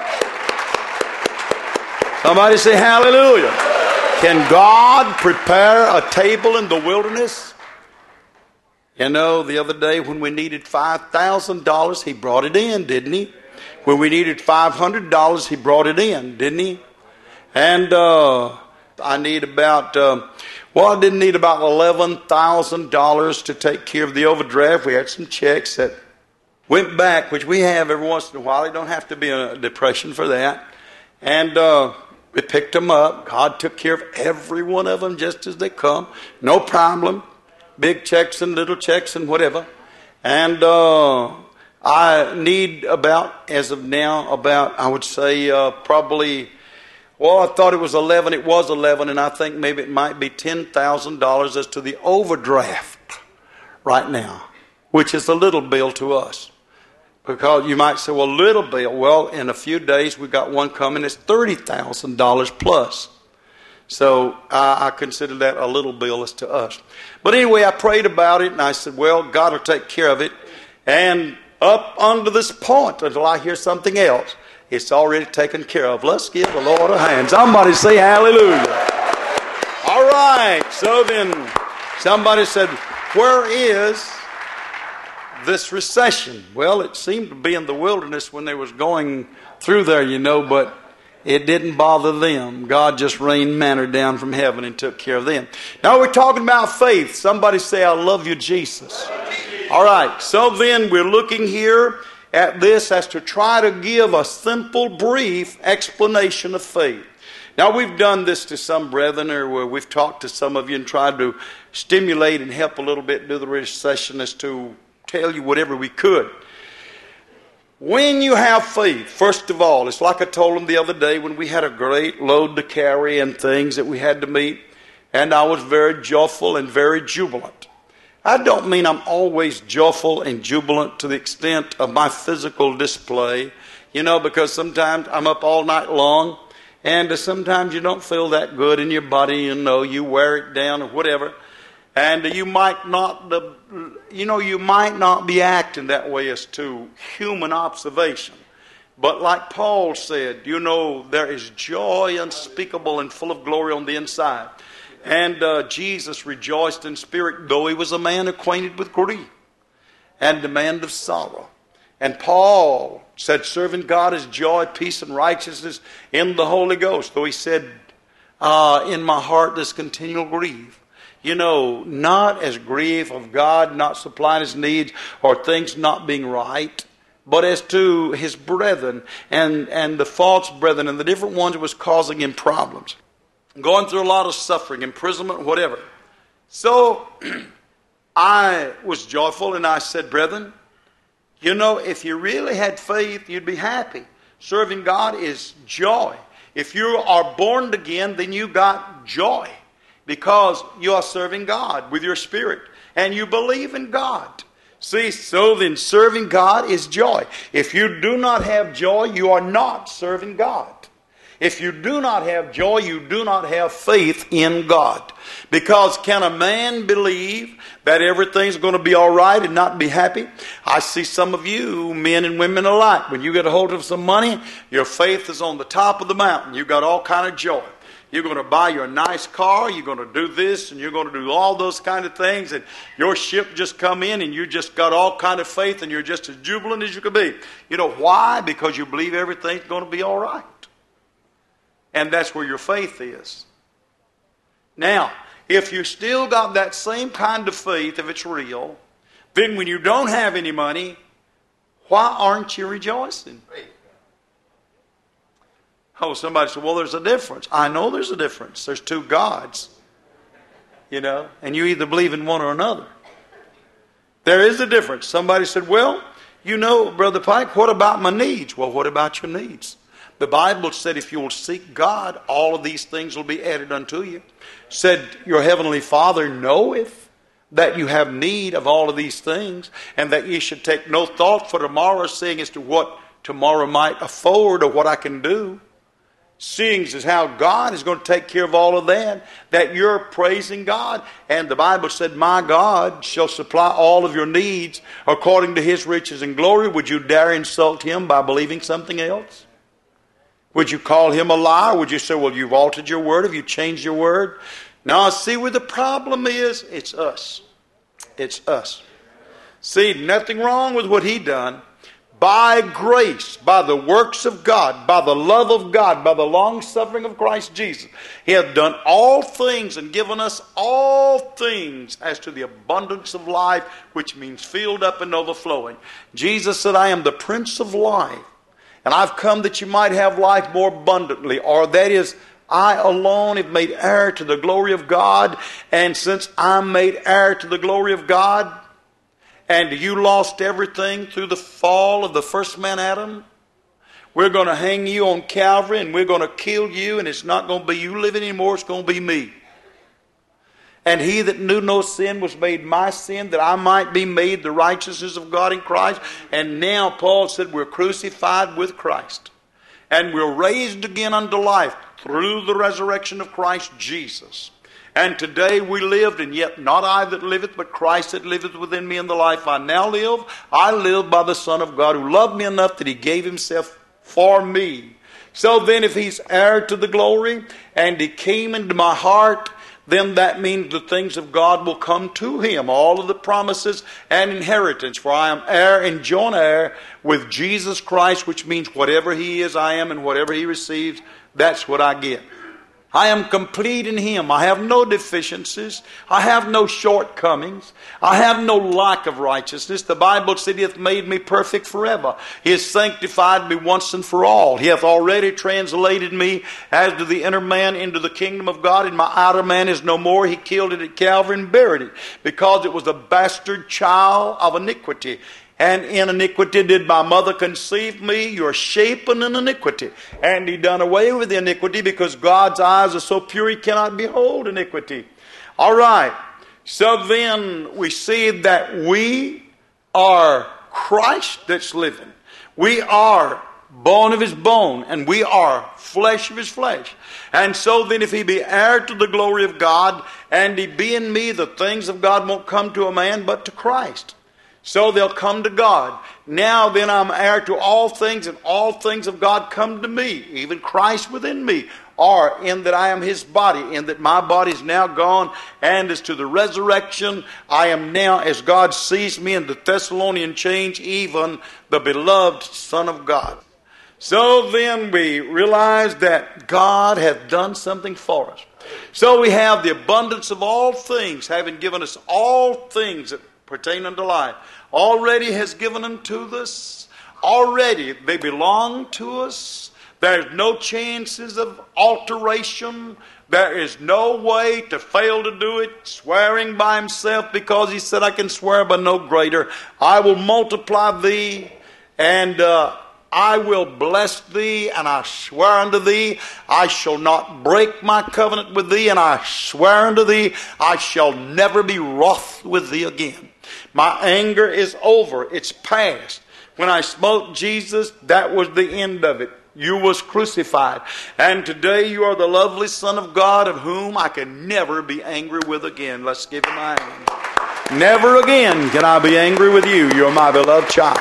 Somebody say hallelujah. Can God prepare a table in the wilderness? You know, the other day when we needed five thousand dollars, He brought it in, didn't He? When we needed five hundred dollars, He brought it in, didn't He? And uh, I need about, uh, well, I didn't need about eleven thousand dollars to take care of the overdraft. We had some checks that went back, which we have every once in a while. It don't have to be a depression for that. And uh, we picked them up. God took care of every one of them just as they come. No problem. Big checks and little checks and whatever. And uh, I need about, as of now, about, I would say, uh, probably... Well, I thought it was eleven. It was eleven, and I think maybe it might be ten thousand dollars as to the overdraft. right now, which is a little bill to us. Because you might say, well, little bill. Well, in a few days, we got one coming. It's thirty thousand dollars plus. So I, I consider that a little bill as to us. But anyway, I prayed about it, and I said, well, God will take care of it. And up unto this point, until I hear something else, it's already taken care of. Let's give the Lord a hand. Somebody say hallelujah. All right. So then somebody said, where is this recession? Well, it seemed to be in the wilderness when they was going through there, you know, but it didn't bother them. God just rained manna down from heaven and took care of them. Now we're talking about faith. Somebody say, I love you, Jesus. All right, so then we're looking here at this as to try to give a simple, brief explanation of faith. Now we've done this to some brethren, or we've talked to some of you and tried to stimulate and help a little bit do the recession as to tell you whatever we could. When you have faith, first of all, it's like I told them the other day when we had a great load to carry and things that we had to meet, and I was very joyful and very jubilant. I don't mean I'm always joyful and jubilant to the extent of my physical display, you know, because sometimes I'm up all night long, and sometimes you don't feel that good in your body, you know, you wear it down or whatever. And you might not, you know, you might not be acting that way as to human observation. But like Paul said, you know, there is joy unspeakable and full of glory on the inside. And uh, Jesus rejoiced in spirit, though he was a man acquainted with grief and a man of sorrow. And Paul said, serving God is joy, peace, and righteousness in the Holy Ghost. Though he said, uh, in my heart there's continual grief. You know, not as grief of God not supplying his needs or things not being right, but as to his brethren and, and the false brethren and the different ones that was causing him problems. Going through a lot of suffering, imprisonment, whatever. So I was joyful and I said, brethren, you know, if you really had faith, you'd be happy. Serving God is joy. If you are born again, then you got joy. Because you are serving God with your spirit. And you believe in God. See, so then serving God is joy. If you do not have joy, you are not serving God. If you do not have joy, you do not have faith in God. Because can a man believe that everything's going to be all right and not be happy? I see some of you, men and women alike, when you get a hold of some money, your faith is on the top of the mountain. You've got all kind of joy. You're going to buy your nice car, you're going to do this, and you're going to do all those kind of things, and your ship just come in, and you just got all kind of faith, and you're just as jubilant as you could be. You know why? Because you believe everything's going to be all right. And that's where your faith is. Now, if you still got that same kind of faith, if it's real, then when you don't have any money, why aren't you rejoicing? Oh, somebody said, well, there's a difference. I know there's a difference. There's two gods, you know, and you either believe in one or another. There is a difference. Somebody said, well, you know, Brother Pike, what about my needs? Well, what about your needs? The Bible said if you will seek God, all of these things will be added unto you. Said your heavenly Father knoweth that you have need of all of these things, and that ye should take no thought for tomorrow, seeing as to what tomorrow might afford or what I can do. Seeing as how God is going to take care of all of that, that you're praising God. And the Bible said, my God shall supply all of your needs according to his riches and glory. Would you dare insult him by believing something else? Would you call him a liar? Would you say, well, you've altered your word? Have you changed your word? Now, see where the problem is? It's us. It's us. See, nothing wrong with what he done. By grace, by the works of God, by the love of God, by the long suffering of Christ Jesus, he hath done all things and given us all things as to the abundance of life, which means filled up and overflowing. Jesus said, I am the Prince of life, and I've come that you might have life more abundantly. Or that is, I alone have made heir to the glory of God, and since I'm made heir to the glory of God, and you lost everything through the fall of the first man Adam, we're going to hang you on Calvary and we're going to kill you, and it's not going to be you living anymore, it's going to be me. And he that knew no sin was made my sin, that I might be made the righteousness of God in Christ. And now Paul said we're crucified with Christ. And we're raised again unto life through the resurrection of Christ Jesus. And today we lived, and yet not I that liveth, but Christ that liveth within me. In the life I now live, I live by the Son of God, who loved me enough that he gave himself for me. So then if he's heir to the glory, and he came into my heart, then that means the things of God will come to him. All of the promises and inheritance. For I am heir and joint heir with Jesus Christ, which means whatever he is, I am, and whatever he receives, that's what I get. I am complete in him. I have no deficiencies. I have no shortcomings. I have no lack of righteousness. The Bible said he hath made me perfect forever. He has sanctified me once and for all. He hath already translated me as to the inner man into the kingdom of God, and my outer man is no more. He killed it at Calvary and buried it, because it was a bastard child of iniquity. And in iniquity did my mother conceive me. You're shapen in iniquity. And he done away with the iniquity, because God's eyes are so pure he cannot behold iniquity. All right. So then we see that we are Christ that's living. We are bone of his bone, and we are flesh of his flesh. And so then if he be heir to the glory of God, and he be in me, the things of God won't come to a man but to Christ. So they'll come to God. Now then I'm heir to all things, and all things of God come to me, even Christ within me, or in that I am his body, in that my body is now gone, and as to the resurrection, I am now, as God sees me in the Thessalonian change, even the beloved Son of God. So then we realize that God hath done something for us. So we have the abundance of all things, having given us all things that pertain unto life. Already has given them to us. Already they belong to us. There's no chances of alteration. There is no way to fail to do it. Swearing by himself, because he said, I can swear by no greater. I will multiply thee, and uh, I will bless thee, and I swear unto thee, I shall not break my covenant with thee, and I swear unto thee, I shall never be wroth with thee again. My anger is over. It's past. When I smote Jesus, that was the end of it. You was crucified. And today you are the lovely Son of God, of whom I can never be angry with again. Let's give him my hand. Never again can I be angry with you. You're my beloved child.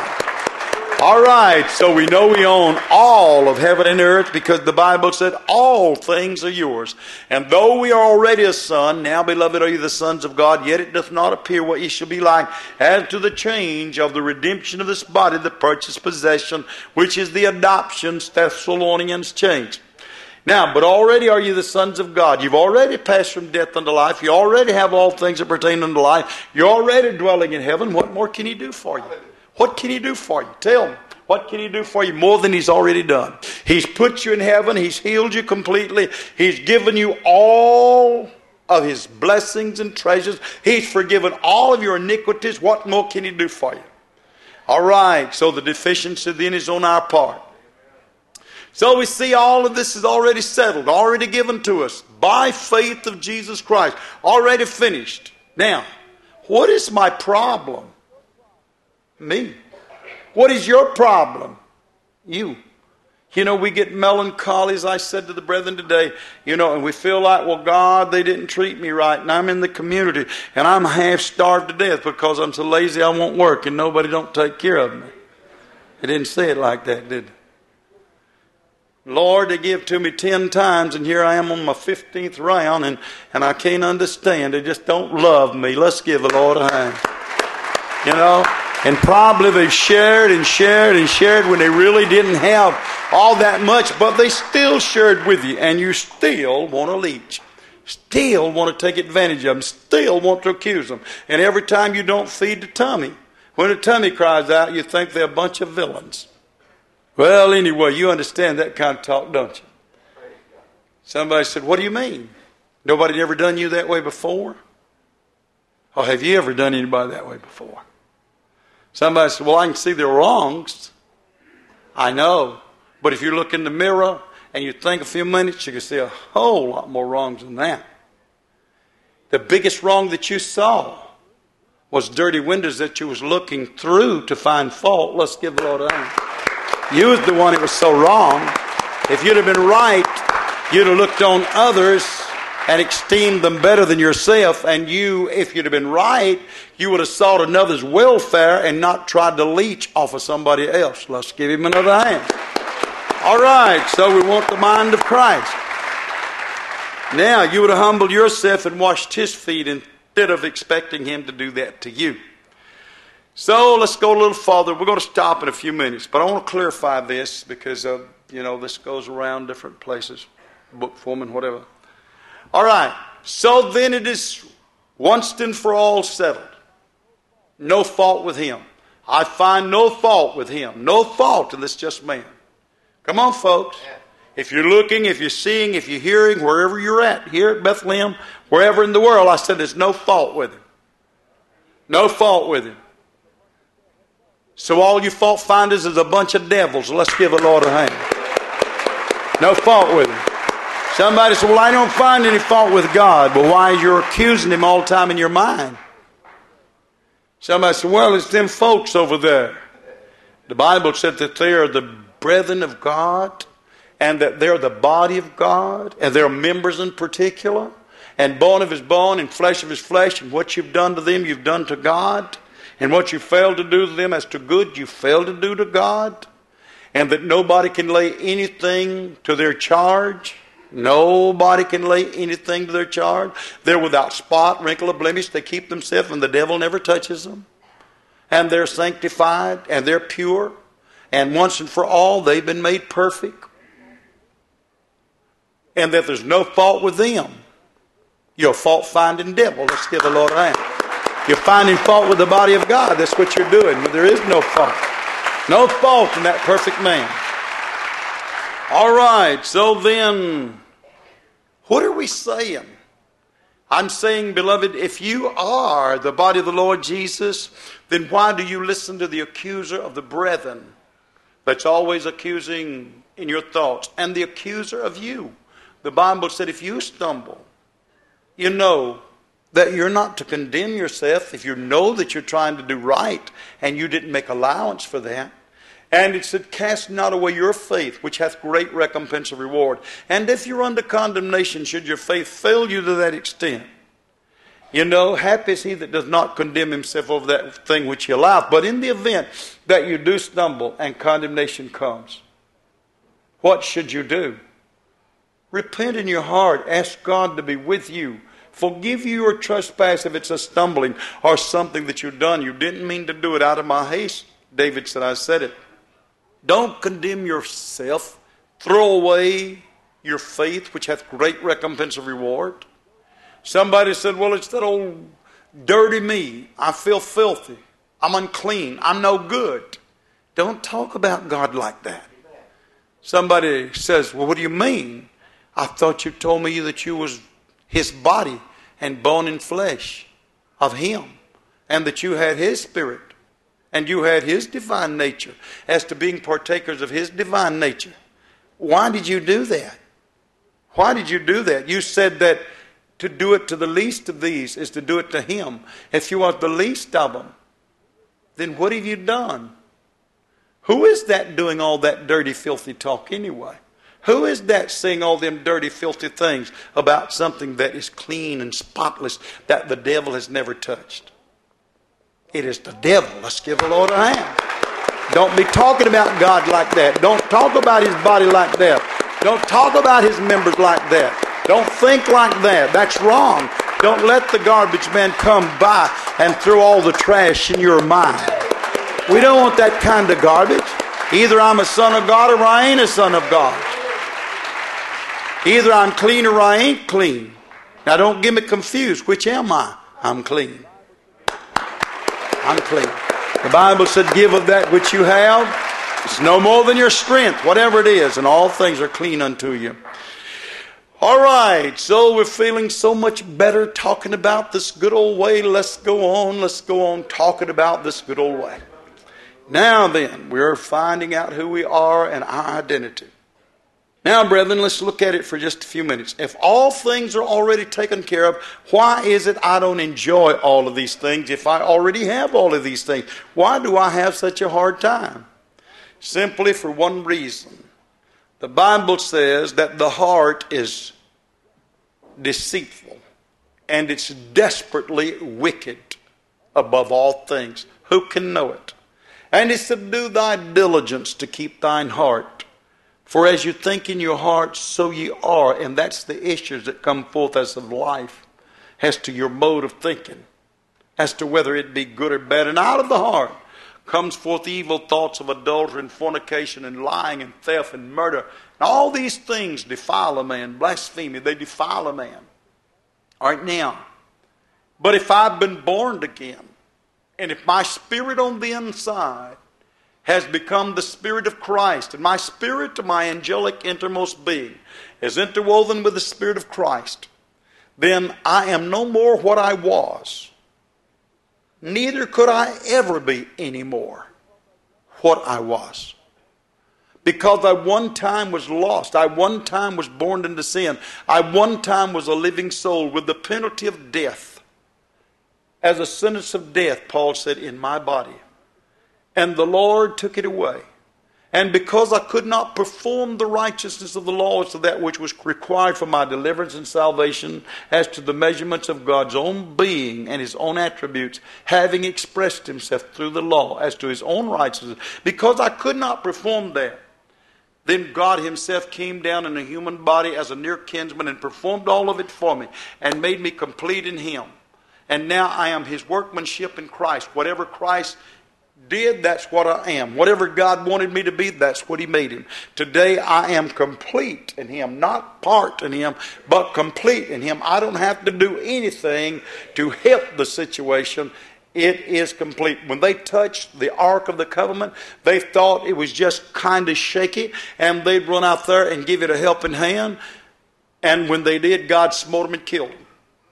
All right, so we know we own all of heaven and earth, because the Bible said all things are yours. And though we are already a son, now, beloved, are you the sons of God, yet it doth not appear what ye shall be like, as to the change of the redemption of this body, the purchased possession, which is the adoption, Thessalonians change. Now, but already are you the sons of God. You've already passed from death unto life. You already have all things that pertain unto life. You're already dwelling in heaven. What more can he do for you? What can he do for you? Tell me. What can he do for you more than he's already done? He's put you in heaven. He's healed you completely. He's given you all of his blessings and treasures. He's forgiven all of your iniquities. What more can he do for you? All right. So the deficiency then is on our part. So we see all of this is already settled, already given to us by faith of Jesus Christ. Already finished. Now, what is my problem? Me. What is your problem? You. You know, we get melancholy, as I said to the brethren today, you know, and we feel like, well, God, they didn't treat me right, and I'm in the community, and I'm half starved to death because I'm so lazy I won't work, and nobody don't take care of me. They didn't say it like that, did they? Lord, they give to me ten times, and here I am on my fifteenth round, and, and I can't understand. They just don't love me. Let's give the Lord a hand. You know? And probably they shared and shared and shared when they really didn't have all that much, but they still shared with you, and you still want to leech. Still want to take advantage of them. Still want to accuse them. And every time you don't feed the tummy, when the tummy cries out, you think they're a bunch of villains. Well, anyway, you understand that kind of talk, don't you? Somebody said, what do you mean? Nobody ever done you that way before? Or have you ever done anybody that way before? Somebody said, well, I can see their wrongs. I know. But if you look in the mirror and you think a few minutes, you can see a whole lot more wrongs than that. The biggest wrong that you saw was dirty windows that you was looking through to find fault. Let's give the Lord a hand. You was the one that was so wrong. If you'd have been right, you'd have looked on others and esteemed them better than yourself. And you, if you'd have been right, you would have sought another's welfare and not tried to leech off of somebody else. Let's give him another hand. All right, so we want the mind of Christ. Now, you would have humbled yourself and washed his feet instead of expecting him to do that to you. So let's go a little farther. We're going to stop in a few minutes, but I want to clarify this because, uh, you know, this goes around different places, book form and whatever. All right, so then it is once and for all settled. No fault with him. I find no fault with him. No fault in this just man. Come on, folks. If you're looking, if you're seeing, if you're hearing, wherever you're at, here at Bethlehem, wherever in the world, I said there's no fault with him. No fault with him. So all you fault finders is a bunch of devils. Let's give the Lord a hand. No fault with him. Somebody said, well, I don't find any fault with God. Well, why is you accusing him all the time in your mind? Somebody said, well, it's them folks over there. The Bible said that they are the brethren of God, and that they're the body of God, and they're members in particular, and bone of his bone and flesh of his flesh, and what you've done to them, you've done to God, and what you failed to do to them as to good, you failed to do to God, and that nobody can lay anything to their charge. Nobody can lay anything to their charge. They're without spot, wrinkle, or blemish. They keep themselves, and the devil never touches them. And they're sanctified, and they're pure, and once and for all, they've been made perfect. And that there's no fault with them. You're a fault-finding devil. Let's give the Lord a hand. You're finding fault with the body of God. That's what you're doing. But there is no fault. No fault in that perfect man. All right, so then, what are we saying? I'm saying, beloved, if you are the body of the Lord Jesus, then why do you listen to the accuser of the brethren that's always accusing in your thoughts, and the accuser of you? The Bible said if you stumble, you know that you're not to condemn yourself if you know that you're trying to do right and you didn't make allowance for that. And it said, cast not away your faith, which hath great recompense of reward. And if you're under condemnation, should your faith fail you to that extent, you know, happy is he that does not condemn himself over that thing which he alloweth. But in the event that you do stumble and condemnation comes, what should you do? Repent in your heart. Ask God to be with you. Forgive you your trespass if it's a stumbling or something that you've done. You didn't mean to do it out of my haste. David said, I said it. Don't condemn yourself. Throw away your faith, which hath great recompense of reward. Somebody said, well, it's that old dirty me. I feel filthy. I'm unclean. I'm no good. Don't talk about God like that. Somebody says, well, what do you mean? I thought you told me that you was his body and bone and flesh of him, and that you had his spirit, and you had his divine nature, as to being partakers of his divine nature. Why did you do that? Why did you do that? You said that to do it to the least of these is to do it to him. If you are the least of them, then what have you done? Who is that doing all that dirty, filthy talk anyway? Who is that saying all them dirty, filthy things about something that is clean and spotless that the devil has never touched? It is the devil. Let's give the Lord a hand. Don't be talking about God like that. Don't talk about his body like that. Don't talk about his members like that. Don't think like that. That's wrong. Don't let the garbage man come by and throw all the trash in your mind. We don't want that kind of garbage. Either I'm a son of God or I ain't a son of God. Either I'm clean or I ain't clean. Now don't get me confused. Which am I? I'm clean. I'm clean. The Bible said, give of that which you have. It's no more than your strength, whatever it is, and all things are clean unto you. All right, so we're feeling so much better talking about this good old way. Let's go on. Let's go on talking about this good old way. Now then, we're finding out who we are and our identity. Now, brethren, let's look at it for just a few minutes. If all things are already taken care of, why is it I don't enjoy all of these things if I already have all of these things? Why do I have such a hard time? Simply for one reason. The Bible says that the heart is deceitful and it's desperately wicked above all things. Who can know it? And it said, do thy diligence to keep thine heart. For as you think in your heart, so ye are. And that's the issues that come forth as of life, as to your mode of thinking, as to whether it be good or bad. And out of the heart comes forth evil thoughts of adultery and fornication and lying and theft and murder. And all these things defile a man. Blasphemy, they defile a man. All right, now, but if I've been born again, and if my spirit on the inside has become the Spirit of Christ, and my spirit to my angelic innermost being is interwoven with the Spirit of Christ, then I am no more what I was. Neither could I ever be anymore what I was. Because I one time was lost. I one time was born into sin. I one time was a living soul with the penalty of death. As a sentence of death, Paul said, in my body. And the Lord took it away. And because I could not perform the righteousness of the law as to that which was required for my deliverance and salvation, as to the measurements of God's own being and His own attributes, having expressed Himself through the law as to His own righteousness, because I could not perform that, then God Himself came down in a human body as a near kinsman and performed all of it for me and made me complete in Him. And now I am His workmanship in Christ. Whatever Christ did, that's what I am. Whatever God wanted me to be, that's what He made Him. Today I am complete in Him. Not part in Him, but complete in Him. I don't have to do anything to help the situation. It is complete. When they touched the Ark of the Covenant, they thought it was just kind of shaky, and they'd run out there and give it a helping hand. And when they did, God smote them and killed them.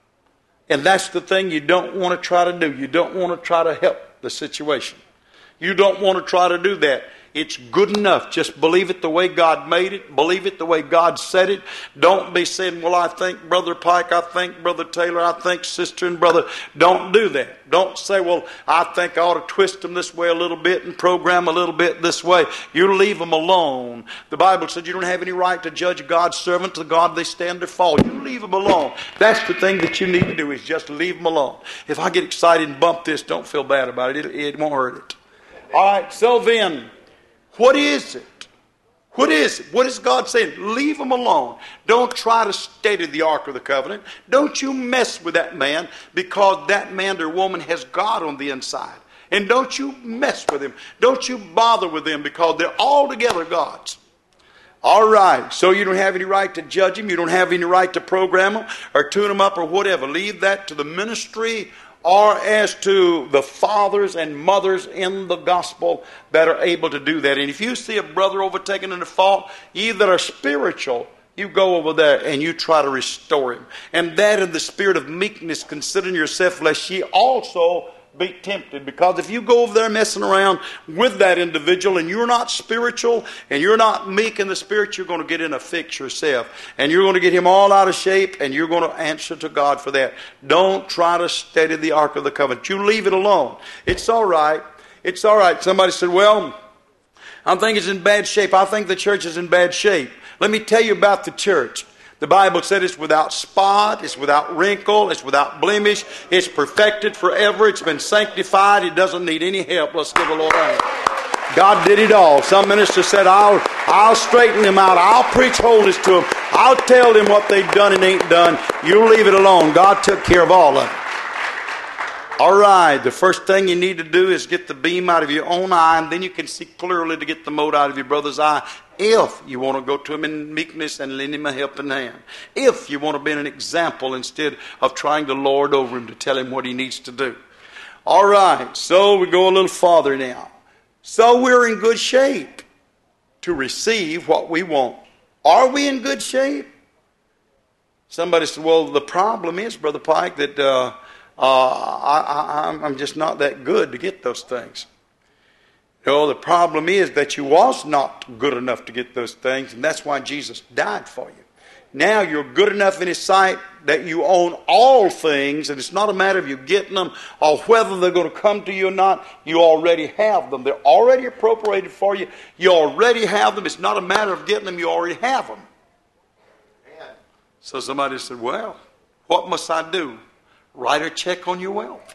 And that's the thing you don't want to try to do. You don't want to try to help the situation. You don't want to try to do that. It's good enough. Just believe it the way God made it. Believe it the way God said it. Don't be saying, well, I think Brother Pike, I think Brother Taylor, I think Sister and Brother. Don't do that. Don't say, well, I think I ought to twist them this way a little bit and program a little bit this way. You leave them alone. The Bible said you don't have any right to judge God's servant to God they stand or fall. You leave them alone. That's the thing that you need to do, is just leave them alone. If I get excited and bump this, don't feel bad about it. It, it won't hurt it. All right, so then, what is it? What is it? What is God saying? Leave them alone. Don't try to steady the Ark of the Covenant. Don't you mess with that man, because that man or woman has God on the inside. And don't you mess with him. Don't you bother with them, because they're altogether God's. All right, so you don't have any right to judge him. You don't have any right to program them or tune them up or whatever. Leave that to the ministry, or as to the fathers and mothers in the gospel that are able to do that. And if you see a brother overtaken in a fault, ye that are spiritual, you go over there and you try to restore him. And that in the spirit of meekness, considering yourself, lest ye also be tempted. Because if you go over there messing around with that individual and you're not spiritual and you're not meek in the spirit, you're going to get in a fix yourself. And you're going to get him all out of shape, and you're going to answer to God for that. Don't try to steady the Ark of the Covenant. You leave it alone. It's all right. It's all right. Somebody said, well, I think it's in bad shape. I think the church is in bad shape. Let me tell you about the church. The Bible said it's without spot, it's without wrinkle, it's without blemish, it's perfected forever, it's been sanctified, it doesn't need any help. Let's give the Lord a hand. God did it all. Some minister said, I'll, I'll straighten them out, I'll preach holiness to them, I'll tell them what they've done and ain't done. You leave it alone. God took care of all of it. All right, the first thing you need to do is get the beam out of your own eye, and then you can see clearly to get the mote out of your brother's eye, if you want to go to him in meekness and lend him a helping hand. If you want to be an example instead of trying to lord over him to tell him what he needs to do. All right, so we go a little farther now. So we're in good shape to receive what we want. Are we in good shape? Somebody said, well, the problem is, Brother Pike, that... Uh, Uh, I, I, I'm just not that good to get those things. No, the problem is that you was not good enough to get those things, and that's why Jesus died for you. Now you're good enough in His sight that you own all things, and it's not a matter of you getting them or whether they're going to come to you or not. You already have them. They're already appropriated for you. You already have them. It's not a matter of getting them. You already have them. So somebody said, well, what must I do? Write a check on your wealth.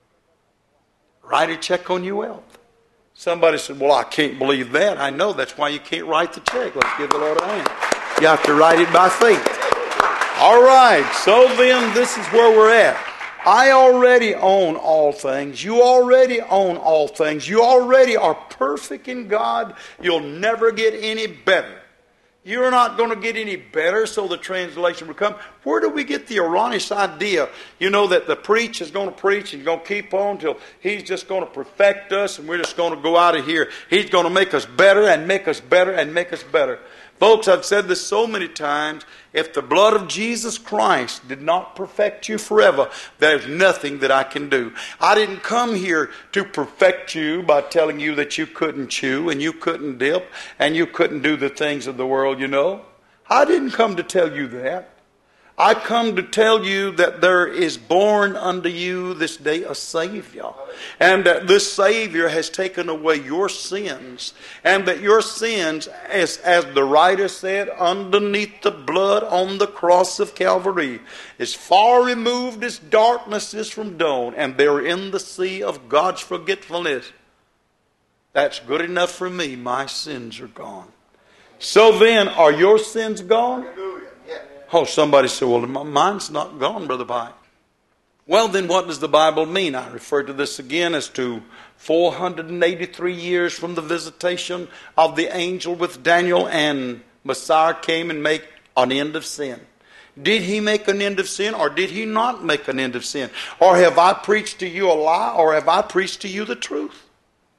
Write a check on your wealth. Somebody said, well, I can't believe that. I know. That's why you can't write the check. Let's give the Lord a hand. You have to write it by faith. All right. So then this is where we're at. I already own all things. You already own all things. You already are perfect in God. You'll never get any better. You're not going to get any better, so the translation will come. Where do we get the erroneous idea, you know, that the preach is going to preach and going to keep on till he's just going to perfect us and we're just going to go out of here. He's going to make us better and make us better and make us better. Folks, I've said this so many times. If the blood of Jesus Christ did not perfect you forever, there's nothing that I can do. I didn't come here to perfect you by telling you that you couldn't chew and you couldn't dip and you couldn't do the things of the world, you know. I didn't come to tell you that. I come to tell you that there is born unto you this day a Savior. And that this Savior has taken away your sins. And that your sins, as, as the writer said, underneath the blood on the cross of Calvary, is far removed as darkness is from dawn. And they're in the sea of God's forgetfulness. That's good enough for me. My sins are gone. So then, are your sins gone? Oh, somebody said, well, mine's not gone, Brother Pike. Well, then what does the Bible mean? I refer to this again as to four hundred eighty-three years from the visitation of the angel with Daniel, and Messiah came and made an end of sin. Did He make an end of sin, or did He not make an end of sin? Or have I preached to you a lie, or have I preached to you the truth?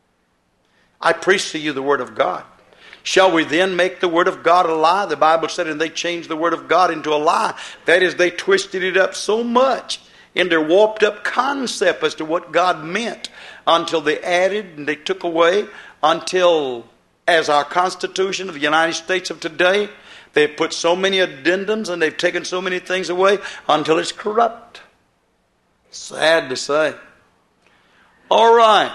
I preached to you the Word of God. Shall we then make the Word of God a lie? The Bible said, and they changed the Word of God into a lie. That is, they twisted it up so much in their warped up concept as to what God meant until they added and they took away until, as our Constitution of the United States of today, they've put so many addendums and they've taken so many things away until it's corrupt. Sad to say. All right.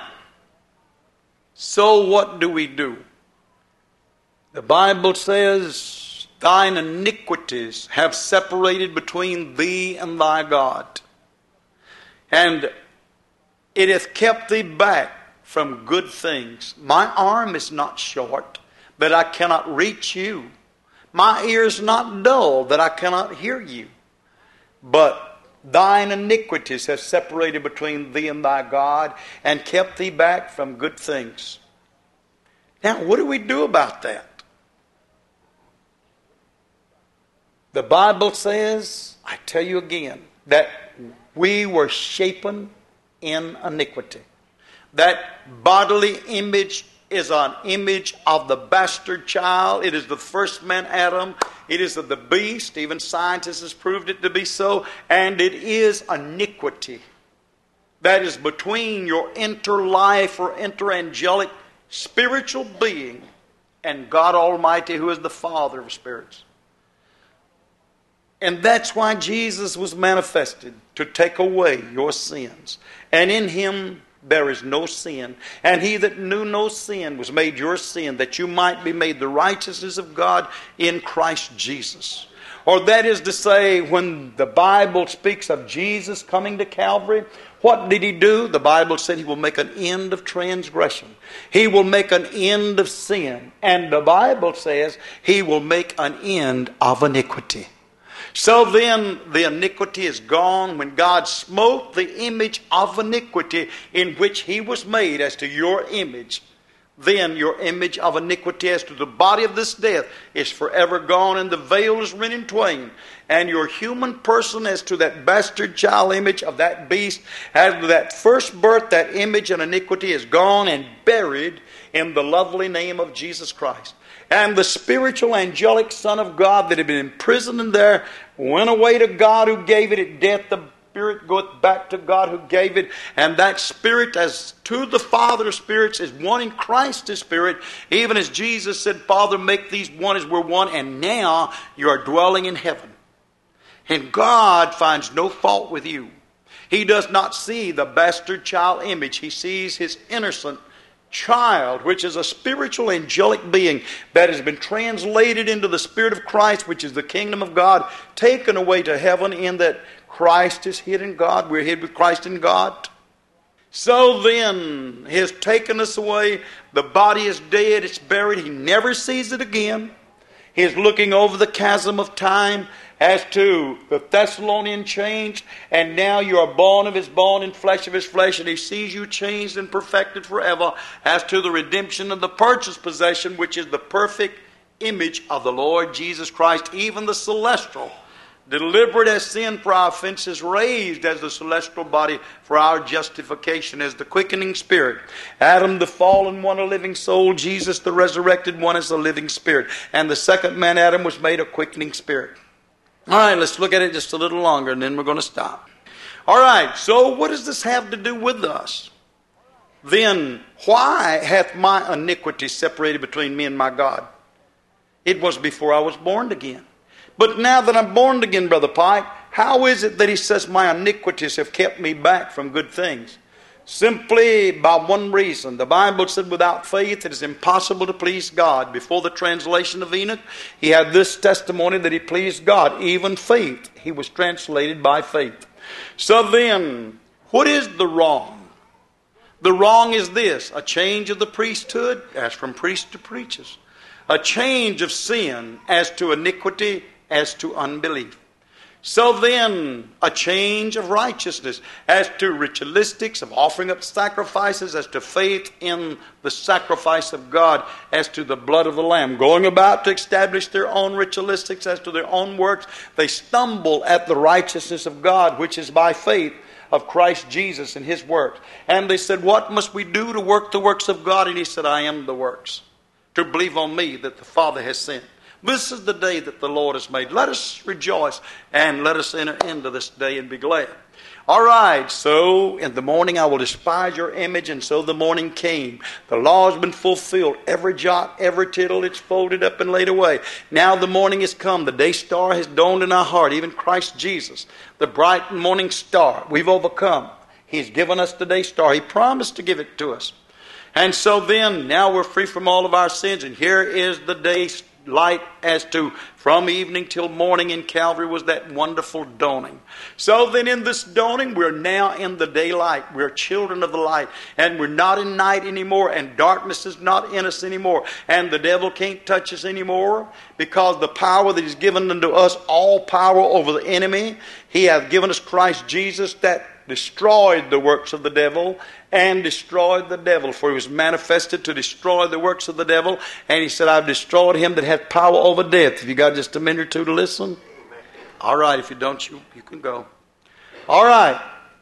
So what do we do? The Bible says, thine iniquities have separated between thee and thy God. And it hath kept thee back from good things. My arm is not short, that I cannot reach you. My ear is not dull, that I cannot hear you. But thine iniquities have separated between thee and thy God, and kept thee back from good things. Now, what do we do about that? The Bible says, I tell you again, that we were shapen in iniquity. That bodily image is an image of the bastard child. It is the first man, Adam. It is of the beast. Even scientists have proved it to be so. And it is iniquity. That is between your inter-life or inter-angelic spiritual being and God Almighty, who is the Father of spirits. And that's why Jesus was manifested, to take away your sins. And in Him there is no sin. And He that knew no sin was made your sin, that you might be made the righteousness of God in Christ Jesus. Or that is to say, when the Bible speaks of Jesus coming to Calvary, what did He do? The Bible said He will make an end of transgression. He will make an end of sin. And the Bible says He will make an end of iniquity. So then the iniquity is gone. When God smote the image of iniquity in which He was made as to your image, then your image of iniquity as to the body of this death is forever gone, and the veil is rent in twain. And your human person as to that bastard child image of that beast, as to that first birth, that image and iniquity is gone and buried in the lovely name of Jesus Christ. And the spiritual angelic Son of God that had been imprisoned in there went away to God who gave it at death. The Spirit goeth back to God who gave it. And that Spirit, as to the Father of spirits, is one in Christ the Spirit. Even as Jesus said, Father, make these one as we're one. And now you are dwelling in heaven. And God finds no fault with you. He does not see the bastard child image. He sees His innocent child, which is a spiritual angelic being that has been translated into the Spirit of Christ, which is the kingdom of God, taken away to heaven, in that Christ is hid in God. We're hid with Christ in God. So then, He has taken us away. The body is dead. It's buried. He never sees it again. He is looking over the chasm of time as to the Thessalonian change, and now you are born of His bone and flesh of His flesh, and He sees you changed and perfected forever as to the redemption of the purchased possession, which is the perfect image of the Lord Jesus Christ, even the celestial, delivered as sin for our offenses, raised as the celestial body for our justification, as the quickening spirit. Adam the fallen one, a living soul. Jesus the resurrected one, is a living spirit. And the second man, Adam, was made a quickening spirit. All right, let's look at it just a little longer, and then we're going to stop. All right, so what does this have to do with us? Then, why hath my iniquity separated between me and my God? It was before I was born again. But now that I'm born again, Brother Pike, how is it that He says my iniquities have kept me back from good things? Simply by one reason. The Bible said without faith it is impossible to please God. Before the translation of Enoch, he had this testimony that he pleased God. Even faith, he was translated by faith. So then, what is the wrong? The wrong is this: a change of the priesthood as from priest to preachers. A change of sin as to iniquity, as to unbelief. So then, a change of righteousness as to ritualistics, of offering up sacrifices, as to faith in the sacrifice of God, as to the blood of the Lamb. Going about to establish their own ritualistics as to their own works, they stumble at the righteousness of God, which is by faith of Christ Jesus and His works. And they said, what must we do to work the works of God? And He said, I am the works. To believe on me that the Father has sent. This is the day that the Lord has made. Let us rejoice and let us enter into this day and be glad. All right, so in the morning I will despise your image, and so the morning came. The law has been fulfilled. Every jot, every tittle, it's folded up and laid away. Now the morning has come. The day star has dawned in our heart, even Christ Jesus, the bright morning star. We've overcome. He's given us the day star. He promised to give it to us. And so then, now we're free from all of our sins, and here is the day light as to from evening till morning in Calvary was that wonderful dawning. So then in this dawning, we're now in the daylight. We're children of the light, and we're not in night anymore, and darkness is not in us anymore, and the devil can't touch us anymore, because the power that He's given unto us, all power over the enemy, He hath given us Christ Jesus, that destroyed the works of the devil and destroyed the devil. For He was manifested to destroy the works of the devil. And He said, I've destroyed him that hath power over death. Have you got just a minute or two to listen? All right, if you don't, you, you can go. All right.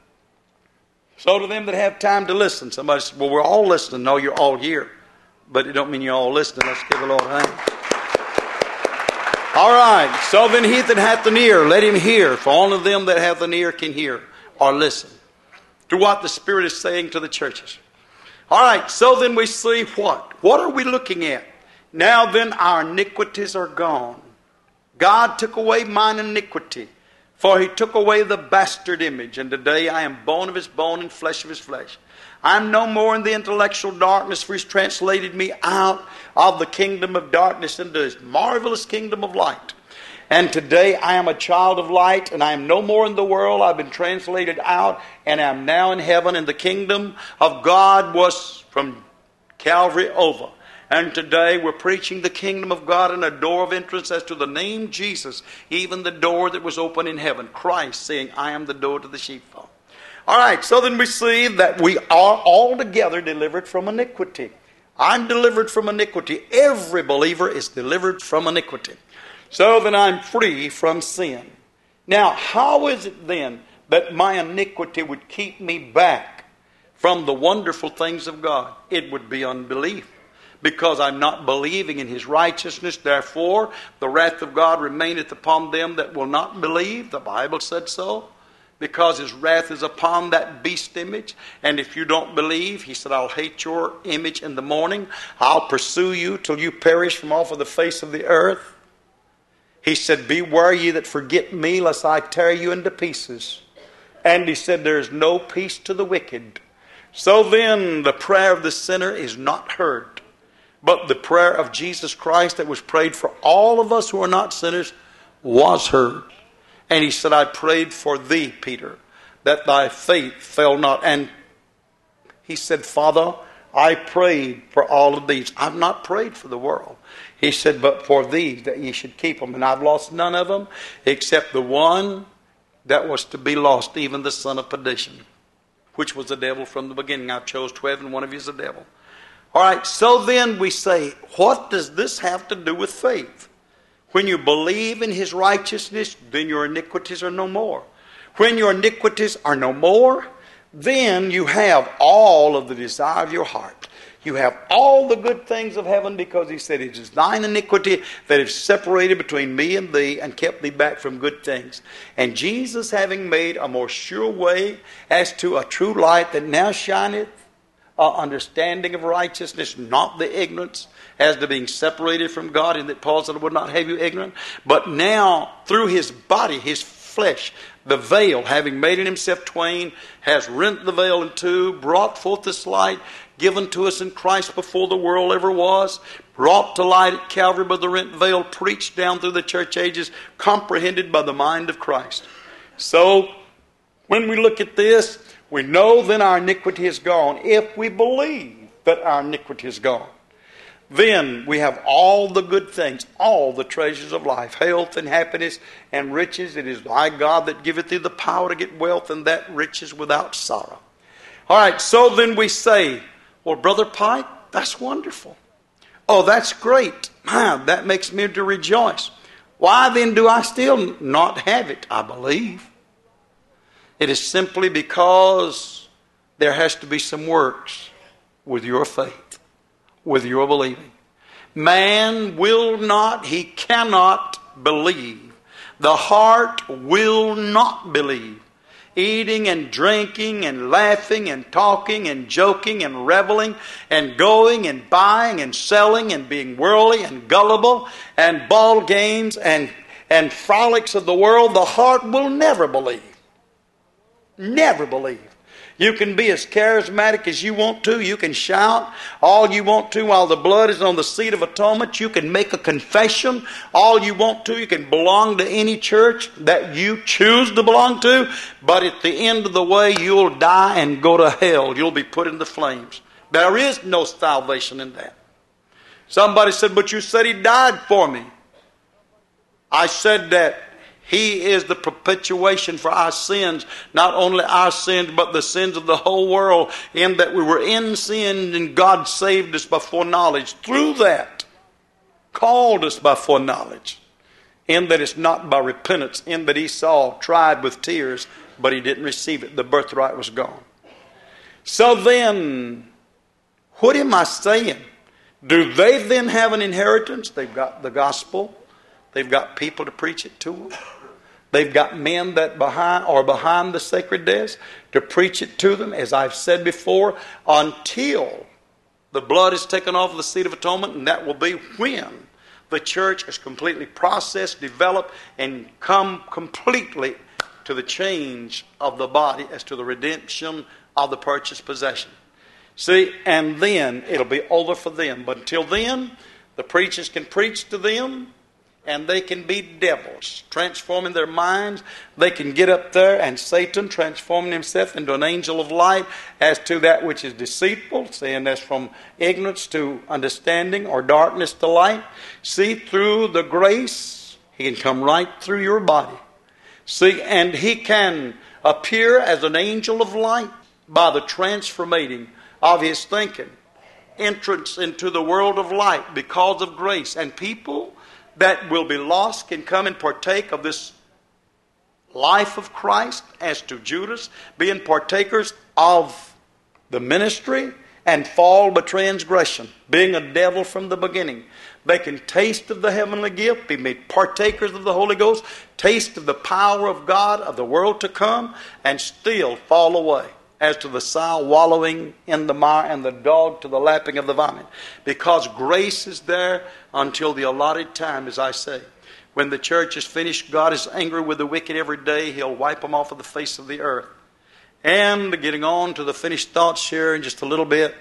So to them that have time to listen. Somebody said, well, we're all listening. No, you're all here. But it don't mean you're all listening. Let's give the Lord a hand. All right. So then he that hath an ear, let him hear. For only them that have an ear can hear or listen to what the Spirit is saying to the churches. All right, so then we see what? What are we looking at? Now then our iniquities are gone. God took away mine iniquity, for He took away the bastard image, and today I am bone of His bone and flesh of His flesh. I'm no more in the intellectual darkness, for He's translated me out of the kingdom of darkness into His marvelous kingdom of light. And today I am a child of light, and I am no more in the world. I've been translated out, and I'm now in heaven, and the kingdom of God was from Calvary over. And today we're preaching the kingdom of God, and a door of entrance as to the name Jesus, even the door that was open in heaven. Christ saying, I am the door to the sheepfold. All right, so then we see that we are altogether delivered from iniquity. I'm delivered from iniquity. Every believer is delivered from iniquity. So then I'm free from sin. Now, how is it then that my iniquity would keep me back from the wonderful things of God? It would be unbelief, because I'm not believing in His righteousness. Therefore, the wrath of God remaineth upon them that will not believe. The Bible said so. because his wrath is upon that beast image. And if you don't believe, he said, I'll hate your image in the morning. I'll pursue you till you perish from off of the face of the earth. He said, beware ye that forget me, lest I tear you into pieces. And he said, there is no peace to the wicked. So then the prayer of the sinner is not heard. But the prayer of Jesus Christ that was prayed for all of us who are not sinners was heard. And he said, I prayed for thee, Peter, that thy faith fail not. And he said, Father, I prayed for all of these. I've not prayed for the world. He said, but for these that ye should keep them. And I've lost none of them except the one that was to be lost, even the son of perdition, which was the devil from the beginning. I've chose twelve and one of you is the devil. All right, so then we say, what does this have to do with faith? When you believe in his righteousness, then your iniquities are no more. When your iniquities are no more, then you have all of the desire of your heart. You have all the good things of heaven, because he said, it is thine iniquity that is separated between me and thee and kept thee back from good things. And Jesus, having made a more sure way as to a true light that now shineth, Uh, understanding of righteousness, not the ignorance as to being separated from God, and that Paul said, I would not have you ignorant. But now, through his body, his flesh, the veil, having made in himself twain, has rent the veil in two, brought forth this light, given to us in Christ before the world ever was, brought to light at Calvary by the rent veil, preached down through the church ages, comprehended by the mind of Christ. So, when we look at this, we know then our iniquity is gone. If we believe that our iniquity is gone, then we have all the good things, all the treasures of life, health and happiness and riches. It is thy God that giveth thee the power to get wealth, and that riches without sorrow. All right, so then we say, well, Brother Pike, that's wonderful. Oh, that's great. Man, that makes me to rejoice. Why then do I still not have it? I believe. It is simply because there has to be some works with your faith, with your believing. Man will not, he cannot believe. The heart will not believe. Eating and drinking and laughing and talking and joking and reveling and going and buying and selling and being worldly and gullible and ball games and, and frolics of the world, the heart will never believe. Never believe. You can be as charismatic as you want to. You can shout all you want to while the blood is on the seat of atonement. You can make a confession all you want to. You can belong to any church that you choose to belong to. But at the end of the way, you'll die and go to hell. You'll be put in the flames. There is no salvation in that. Somebody said, but you said he died for me. I said that he is the perpetuation for our sins, not only our sins, but the sins of the whole world, in that we were in sin and God saved us by foreknowledge. Through that, called us by foreknowledge, in that it's not by repentance, in that Esau tried with tears, but he didn't receive it. The birthright was gone. So then, what am I saying? Do they then have an inheritance? They've got the gospel. They've got people to preach it to them. They've got men that behind are behind the sacred desk to preach it to them, as I've said before, until the blood is taken off of the seat of atonement, and that will be when the church is completely processed, developed, and come completely to the change of the body as to the redemption of the purchased possession. See, and then it'll be over for them. But until then, the preachers can preach to them, and they can be devils, transforming their minds. They can get up there, and Satan transforming himself into an angel of light as to that which is deceitful, saying that's from ignorance to understanding or darkness to light. See, through the grace, he can come right through your body. See, and he can appear as an angel of light by the transformating of his thinking. Entrance into the world of light because of grace. And people that will be lost can come and partake of this life of Christ, as to Judas, being partakers of the ministry and fall by transgression, being a devil from the beginning. They can taste of the heavenly gift, be made partakers of the Holy Ghost, taste of the power of God of the world to come, and still fall away as to the sow wallowing in the mire and the dog to the lapping of the vomit. Because grace is there until the allotted time, as I say. When the church is finished, God is angry with the wicked every day. He'll wipe them off of the face of the earth. And getting on to the finished thoughts here in just a little bit,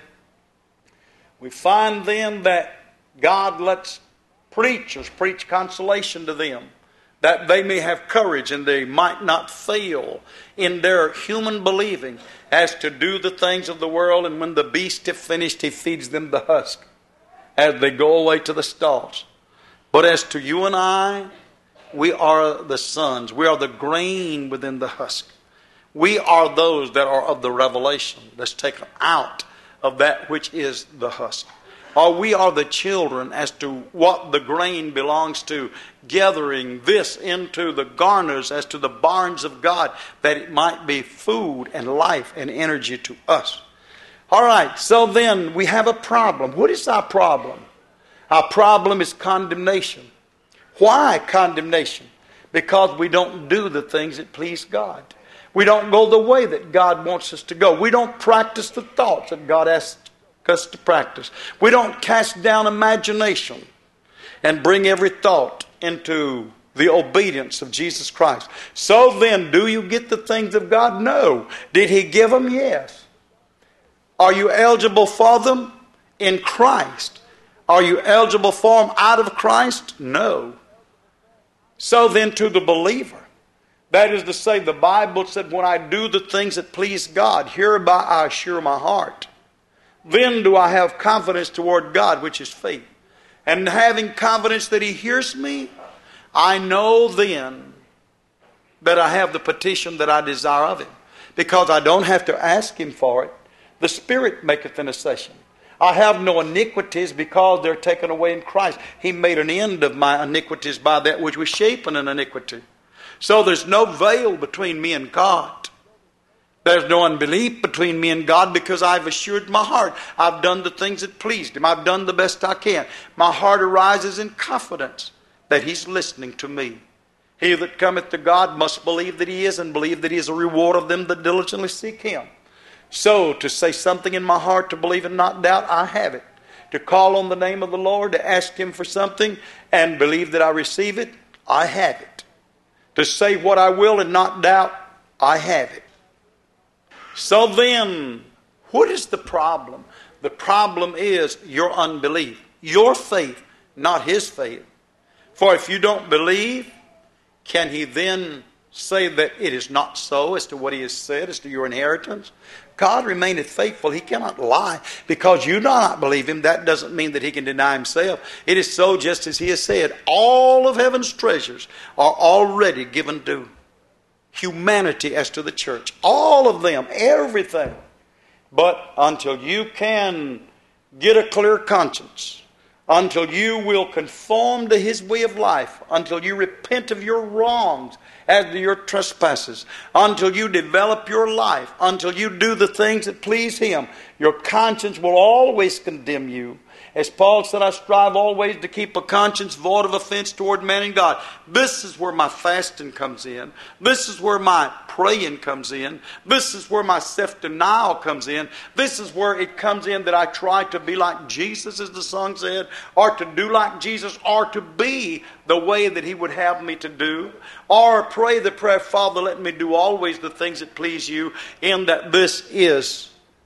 we find then that God lets preachers preach consolation to them, that they may have courage and they might not fail in their human believing as to do the things of the world. And when the beast have finished, he feeds them the husk as they go away to the stalls. But as to you and I, we are the sons. We are the grain within the husk. We are those that are of the revelation that's taken out of that which is the husk. Or we are the children as to what the grain belongs to, gathering this into the garners as to the barns of God, that it might be food and life and energy to us. All right, so then we have a problem. What is our problem? Our problem is condemnation. Why condemnation? Because we don't do the things that please God. We don't go the way that God wants us to go. We don't practice the thoughts that God asks us to practice. We don't cast down imagination and bring every thought into the obedience of Jesus Christ. So then, do you get the things of God? No. Did He give them? Yes. Are you eligible for them? In Christ. Are you eligible for them out of Christ? No. So then, to the believer, that is to say, the Bible said, when I do the things that please God, hereby I assure my heart. Then do I have confidence toward God, which is faith. And having confidence that He hears me, I know then that I have the petition that I desire of Him. Because I don't have to ask Him for it. The Spirit maketh intercession. I have no iniquities because they're taken away in Christ. He made an end of my iniquities by that which was shapen in iniquity. So there's no veil between me and God. There's no unbelief between me and God because I've assured my heart. I've done the things that pleased Him. I've done the best I can. My heart arises in confidence that He's listening to me. He that cometh to God must believe that He is, and believe that He is a reward of them that diligently seek Him. So, to say something in my heart, to believe and not doubt, I have it. To call on the name of the Lord, to ask Him for something, and believe that I receive it, I have it. To say what I will and not doubt, I have it. So then, what is the problem? The problem is your unbelief. Your faith, not His faith. For if you don't believe, can He then say that it is not so as to what He has said, as to your inheritance? God remaineth faithful. He cannot lie. Because you do not believe Him, that doesn't mean that He can deny Himself. It is so just as He has said. All of heaven's treasures are already given to humanity as to the church. All of them, everything. But until you can get a clear conscience, until you will conform to His way of life, until you repent of your wrongs as to your trespasses, until you develop your life, until you do the things that please Him, your conscience will always condemn you. As Paul said, I strive always to keep a conscience void of offense toward man and God. This is where my fasting comes in. This is where my praying comes in. This is where my self-denial comes in. This is where it comes in that I try to be like Jesus, as the song said, or to do like Jesus, or to be the way that He would have me to do, or pray the prayer, Father, let me do always the things that please You, in that this is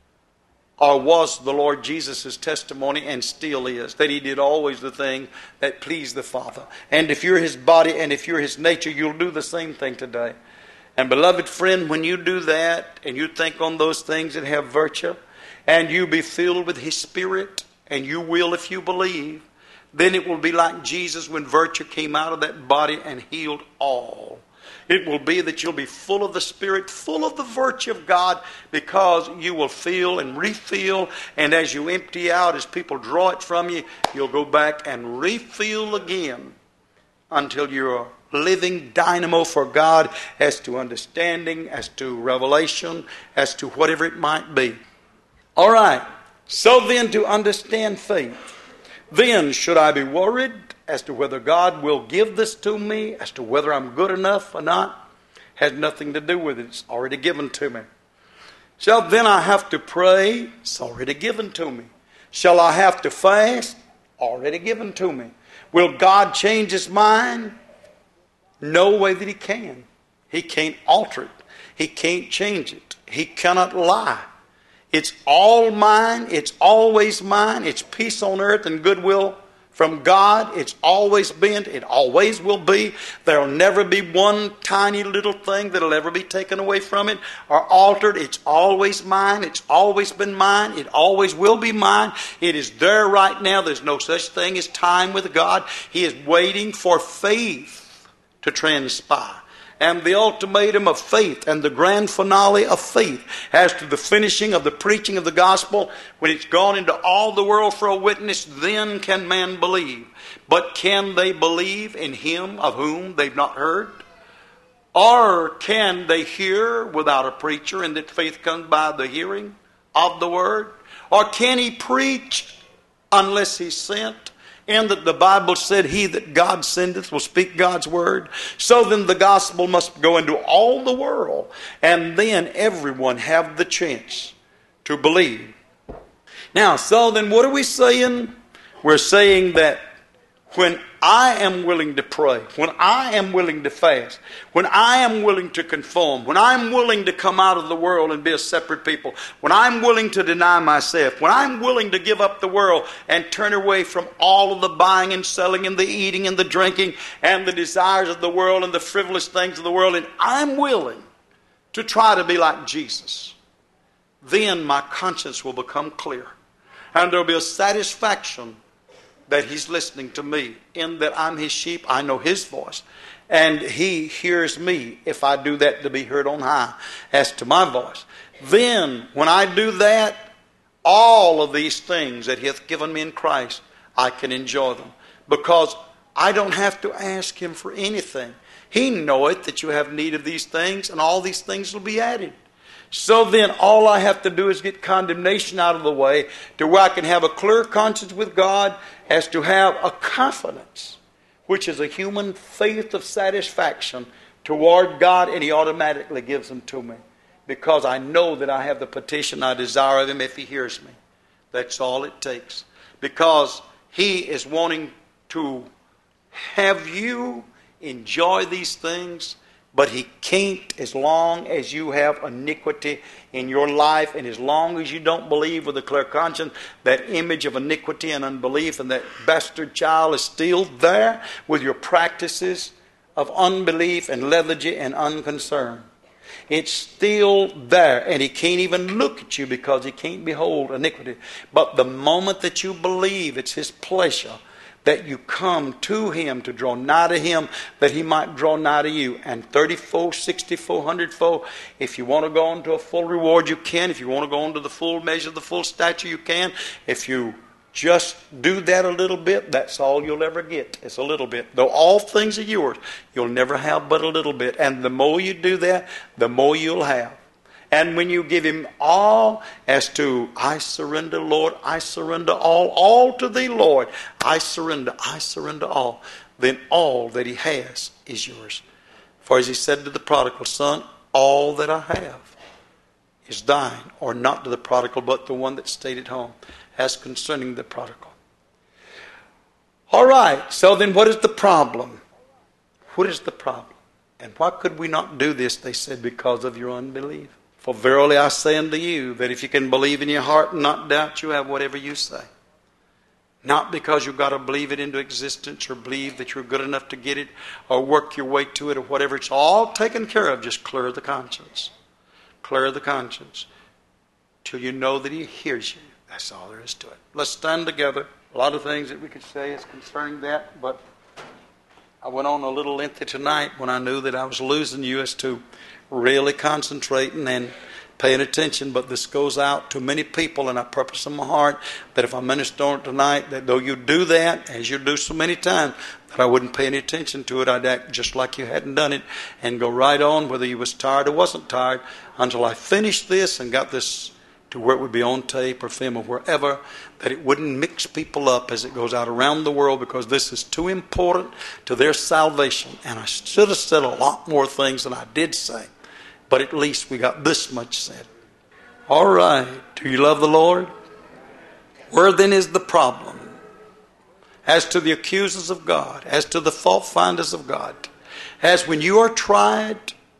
or was the Lord Jesus' testimony, and still is, that He did always the thing that pleased the Father. And if you're His body and if you're His nature, you'll do the same thing today. And beloved friend, when you do that and you think on those things that have virtue, and you be filled with His Spirit, and you will if you believe, then it will be like Jesus when virtue came out of that body and healed all. It will be that you'll be full of the Spirit, full of the virtue of God, because you will feel and refill. And as you empty out, as people draw it from you, you'll go back and refill again until you're a living dynamo for God as to understanding, as to revelation, as to whatever it might be. All right. So then, to understand faith, Then should I be worried as to whether God will give this to me, as to whether I'm good enough or not? Has nothing to do with it. It's already given to me. Shall then I have to pray? It's already given to me. Shall I have to fast? Already given to me. Will God change His mind? No way that He can. He can't alter it. He can't change it. He cannot lie. It's all mine. It's always mine. It's peace on earth and goodwill from God. It's always been. It always will be. There will never be one tiny little thing that will ever be taken away from it or altered. It's always mine. It's always been mine. It always will be mine. It is there right now. There's no such thing as time with God. He is waiting for faith to transpire. And the ultimatum of faith and the grand finale of faith as to the finishing of the preaching of the gospel, when it's gone into all the world for a witness, then can man believe. But can they believe in Him of whom they've not heard? Or can they hear without a preacher, and that faith comes by the hearing of the word? Or can he preach unless he's sent? And that the Bible said, he that God sendeth will speak God's word. So then the gospel must go into all the world, and then everyone have the chance to believe. Now, so then what are we saying? We're saying that when I am willing to pray, when I am willing to fast, when I am willing to conform, when I'm willing to come out of the world and be a separate people, when I'm willing to deny myself, when I'm willing to give up the world and turn away from all of the buying and selling and the eating and the drinking and the desires of the world and the frivolous things of the world, and I'm willing to try to be like Jesus, then my conscience will become clear. And there will be a satisfaction that He's listening to me, in that I'm His sheep, I know His voice, and He hears me if I do that to be heard on high as to my voice. Then, when I do that, all of these things that He hath given me in Christ, I can enjoy them, because I don't have to ask Him for anything. He knoweth that you have need of these things, and all these things will be added. So then all I have to do is get condemnation out of the way, to where I can have a clear conscience with God, as to have a confidence, which is a human faith of satisfaction toward God, and He automatically gives them to me, because I know that I have the petition I desire of Him if He hears me. That's all it takes. Because He is wanting to have you enjoy these things, but He can't as long as you have iniquity in your life, and as long as you don't believe with a clear conscience. That image of iniquity and unbelief and that bastard child is still there with your practices of unbelief and lethargy and unconcern. It's still there, and He can't even look at you because He can't behold iniquity. But the moment that you believe, it's His pleasure that you come to Him to draw nigh to Him, that He might draw nigh to you. And thirty-fold, sixty-fold, one hundred-fold, if you want to go on to a full reward, you can. If you want to go on to the full measure, the full stature, you can. If you just do that a little bit, that's all you'll ever get. It's a little bit. Though all things are yours, you'll never have but a little bit. And the more you do that, the more you'll have. And when you give Him all, as to, I surrender, Lord, I surrender all, all to Thee, Lord, I surrender, I surrender all, then all that He has is yours. For as He said to the prodigal son, all that I have is thine, or not to the prodigal, but the one that stayed at home, as concerning the prodigal. All right, so then what is the problem? What is the problem? And why could we not do this? They said, because of your unbelief. For verily I say unto you, that if you can believe in your heart and not doubt, you have whatever you say. Not because you've got to believe it into existence, or believe that you're good enough to get it, or work your way to it, or whatever. It's all taken care of. Just clear the conscience. Clear the conscience till you know that He hears you. That's all there is to it. Let's stand together. A lot of things that we could say is concerning that, but I went on a little lengthy tonight when I knew that I was losing you as to really concentrating and paying attention. But this goes out to many people, and I purpose in my heart that if I minister on it tonight, that though you do that, as you do so many times, that I wouldn't pay any attention to it. I'd act just like you hadn't done it, and go right on whether you was tired or wasn't tired, until I finished this and got this to where it would be on tape or film or wherever, that it wouldn't mix people up as it goes out around the world, because this is too important to their salvation. And I should have said a lot more things than I did say, but at least we got this much said. All right. Do you love the Lord? Where then is the problem? As to the accusers of God, as to the fault finders of God, as when you are tried,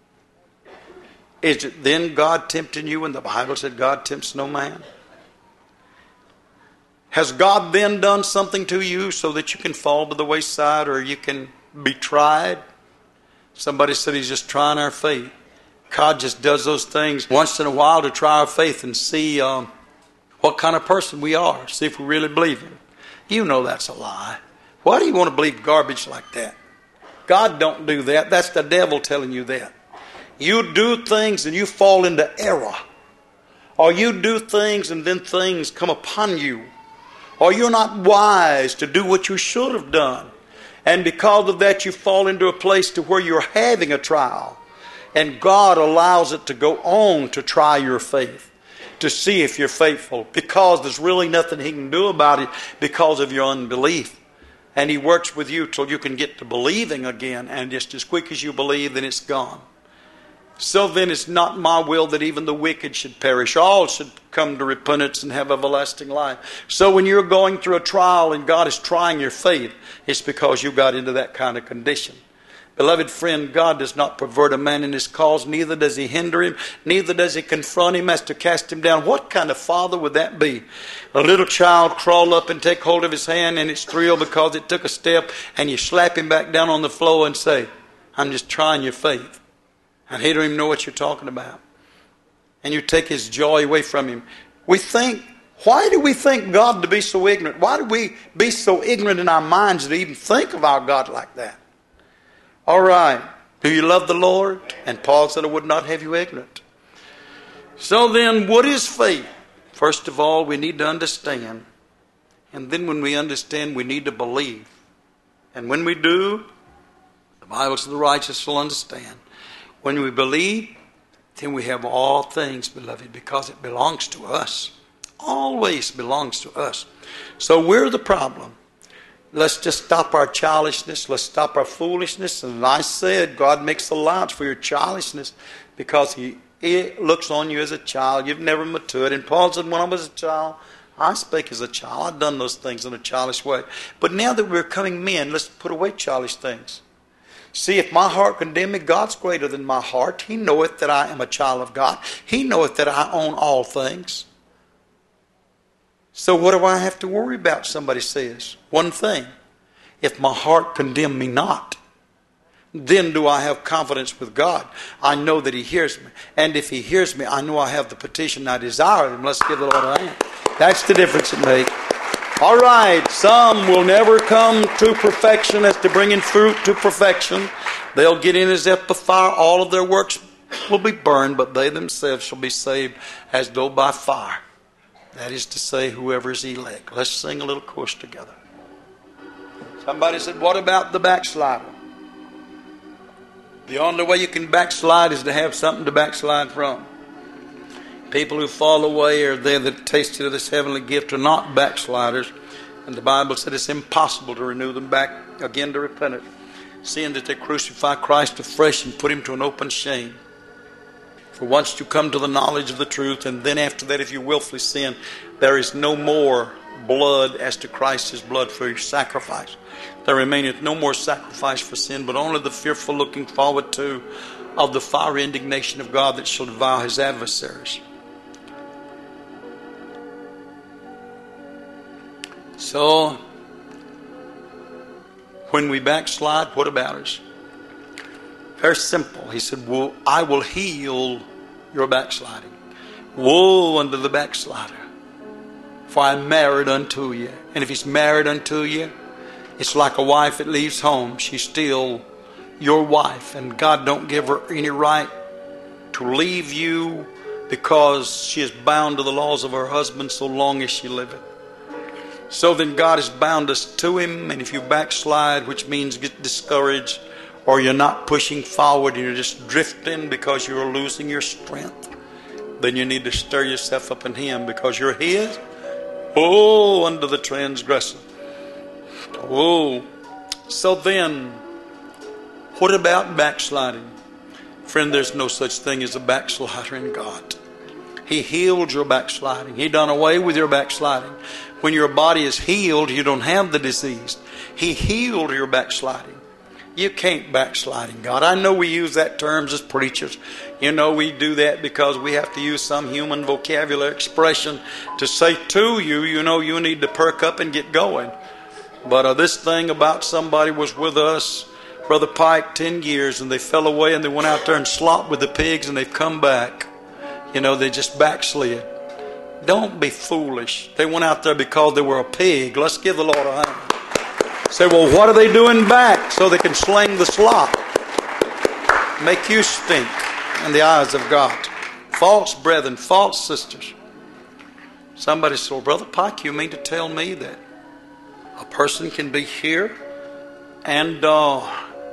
is it then God tempting you when the Bible said God tempts no man? Has God then done something to you so that you can fall to the wayside or you can be tried? Somebody said he's just trying our faith. God just does those things once in a while to try our faith and see um, what kind of person we are. See if we really believe Him. You know that's a lie. Why do you want to believe garbage like that? God don't do that. That's the devil telling you that. You do things and you fall into error. Or you do things and then things come upon you. Or you're not wise to do what you should have done. And because of that you fall into a place to where you're having a trial. And God allows it to go on to try your faith. To see if you're faithful. Because there's really nothing He can do about it because of your unbelief. And He works with you till you can get to believing again. And just as quick as you believe, then it's gone. So then it's not my will that even the wicked should perish. All should come to repentance and have everlasting life. So when you're going through a trial and God is trying your faith, it's because you got into that kind of condition. Beloved friend, God does not pervert a man in his cause, neither does He hinder him, neither does He confront him as to cast him down. What kind of father would that be? A little child crawl up and take hold of his hand and it's thrilled because it took a step, and you slap him back down on the floor and say, I'm just trying your faith. And he don't even know what you're talking about. And you take his joy away from him. We think, why do we think God to be so ignorant? Why do we be so ignorant in our minds to even think of our God like that? All right. Do you love the Lord? And Paul said, I would not have you ignorant. So then, what is faith? First of all, we need to understand. And then when we understand, we need to believe. And when we do, the Bible says the righteous will understand. When we believe, then we have all things, beloved, because it belongs to us. Always belongs to us. So we're the problem. Let's just stop our childishness. Let's stop our foolishness. And I said, God makes allowance for your childishness because He, he looks on you as a child. You've never matured. And Paul said, when I was a child, I spake as a child. I've done those things in a childish way. But now that we're becoming men, let's put away childish things. See, if my heart condemn me, God's greater than my heart. He knoweth that I am a child of God. He knoweth that I own all things. So what do I have to worry about, somebody says? One thing. If my heart condemn me not, then do I have confidence with God. I know that He hears me. And if He hears me, I know I have the petition I desire of Him. Let's give the Lord a hand. That's the difference it makes. All right, some will never come to perfection as to bringing fruit to perfection. They'll get in as if by fire. All of their works will be burned, but they themselves shall be saved as though by fire. That is to say, whoever is elect. Let's sing a little chorus together. Somebody said, what about the backslider? The only way you can backslide is to have something to backslide from. People who fall away or they that tasted of this heavenly gift are not backsliders. And the Bible said it's impossible to renew them back again to repentance, seeing that they crucify Christ afresh and put Him to an open shame. For once you come to the knowledge of the truth, and then after that if you willfully sin, there is no more blood as to Christ's blood for your sacrifice. There remaineth no more sacrifice for sin, but only the fearful looking forward to of the fiery indignation of God that shall devour His adversaries. So, when we backslide, what about us? Very simple. He said, well, I will heal your backsliding. Woe unto the backslider, for I am married unto you. And if he's married unto you, it's like a wife that leaves home. She's still your wife. And God don't give her any right to leave you because she is bound to the laws of her husband so long as she liveth. So then God has bound us to Him. And if you backslide, which means get discouraged, or you're not pushing forward and you're just drifting because you're losing your strength, then you need to stir yourself up in Him, because you're His. Oh, under the transgressor. Oh. So then, what about backsliding? Friend, there's no such thing as a backslider in God. He healed your backsliding. He done away with your backsliding. When your body is healed, you don't have the disease. He healed your backsliding. You can't backslide in God. I know we use that terms as preachers. You know, we do that because we have to use some human vocabulary expression to say to you, you know, you need to perk up and get going. But uh, this thing about somebody was with us, Brother Pike, ten years, and they fell away and they went out there and slopped with the pigs, and they've come back. You know, they just backslid. Don't be foolish. They went out there because they were a pig. Let's give the Lord a hand. Say, well, what are they doing back? So they can sling the slop. Make you stink in the eyes of God. False brethren, false sisters. Somebody said, well, Brother Pike, you mean to tell me that a person can be here and uh,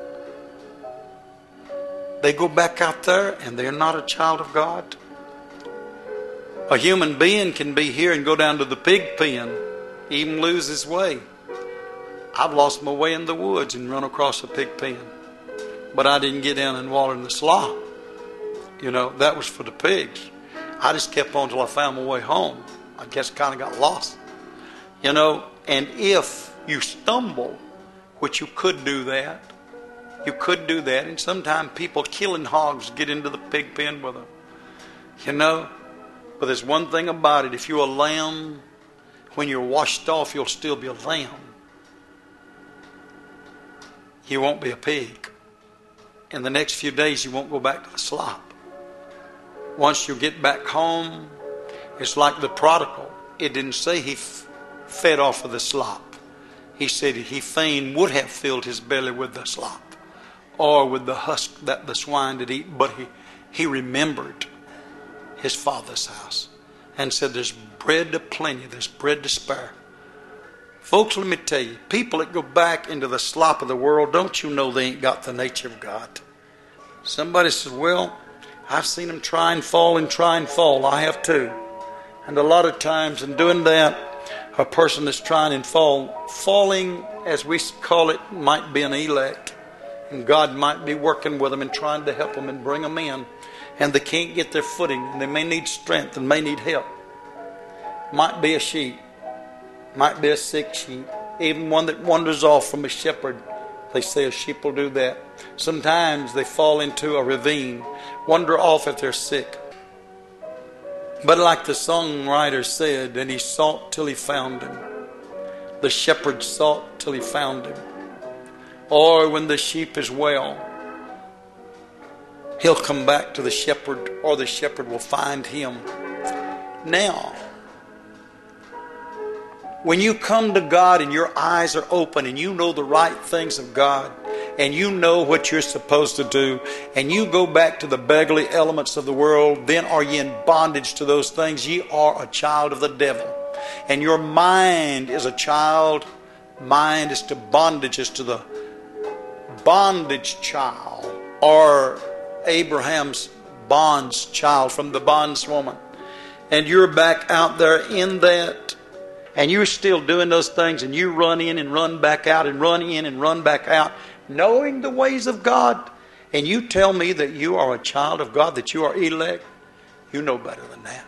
they go back out there and they're not a child of God? A human being can be here and go down to the pig pen, even lose his way. I've lost my way in the woods and run across a pig pen. But I didn't get down and water in the slop. You know, that was for the pigs. I just kept on until I found my way home. I guess kind of got lost. You know, and if you stumble, which you could do that, you could do that. And sometimes people killing hogs get into the pig pen with them. You know, but there's one thing about it. If you're a lamb, when you're washed off, you'll still be a lamb. You won't be a pig. In the next few days, you won't go back to the slop. Once you get back home, it's like the prodigal. It didn't say he f- fed off of the slop. He said he fain would have filled his belly with the slop or with the husk that the swine did eat, but he, he remembered his father's house and said, there's bread to plenty, there's bread to spare. Folks, let me tell you, people that go back into the slop of the world, don't you know they ain't got the nature of God? Somebody says, well, I've seen them try and fall and try and fall. I have too. And a lot of times in doing that, a person that's trying and fall, falling, as we call it, might be an elect. And God might be working with them and trying to help them and bring them in. And they can't get their footing. And they may need strength and may need help. Might be a sheep. Might be a sick sheep. Even one that wanders off from a shepherd. They say a sheep will do that. Sometimes they fall into a ravine. Wander off if they're sick. But like the songwriter said, and he sought till he found him. The shepherd sought till he found him. Or when the sheep is well, he'll come back to the shepherd, or the shepherd will find him. Now, when you come to God and your eyes are open and you know the right things of God and you know what you're supposed to do and you go back to the beggarly elements of the world, then are ye in bondage to those things? Ye are a child of the devil. And your mind is a child. Mind is to bondage, is to the bondage child, or Abraham's bonds child from the bondswoman. And you're back out there in that. And you're still doing those things, and you run in and run back out and run in and run back out, knowing the ways of God. And you tell me that you are a child of God, that you are elect. You know better than that.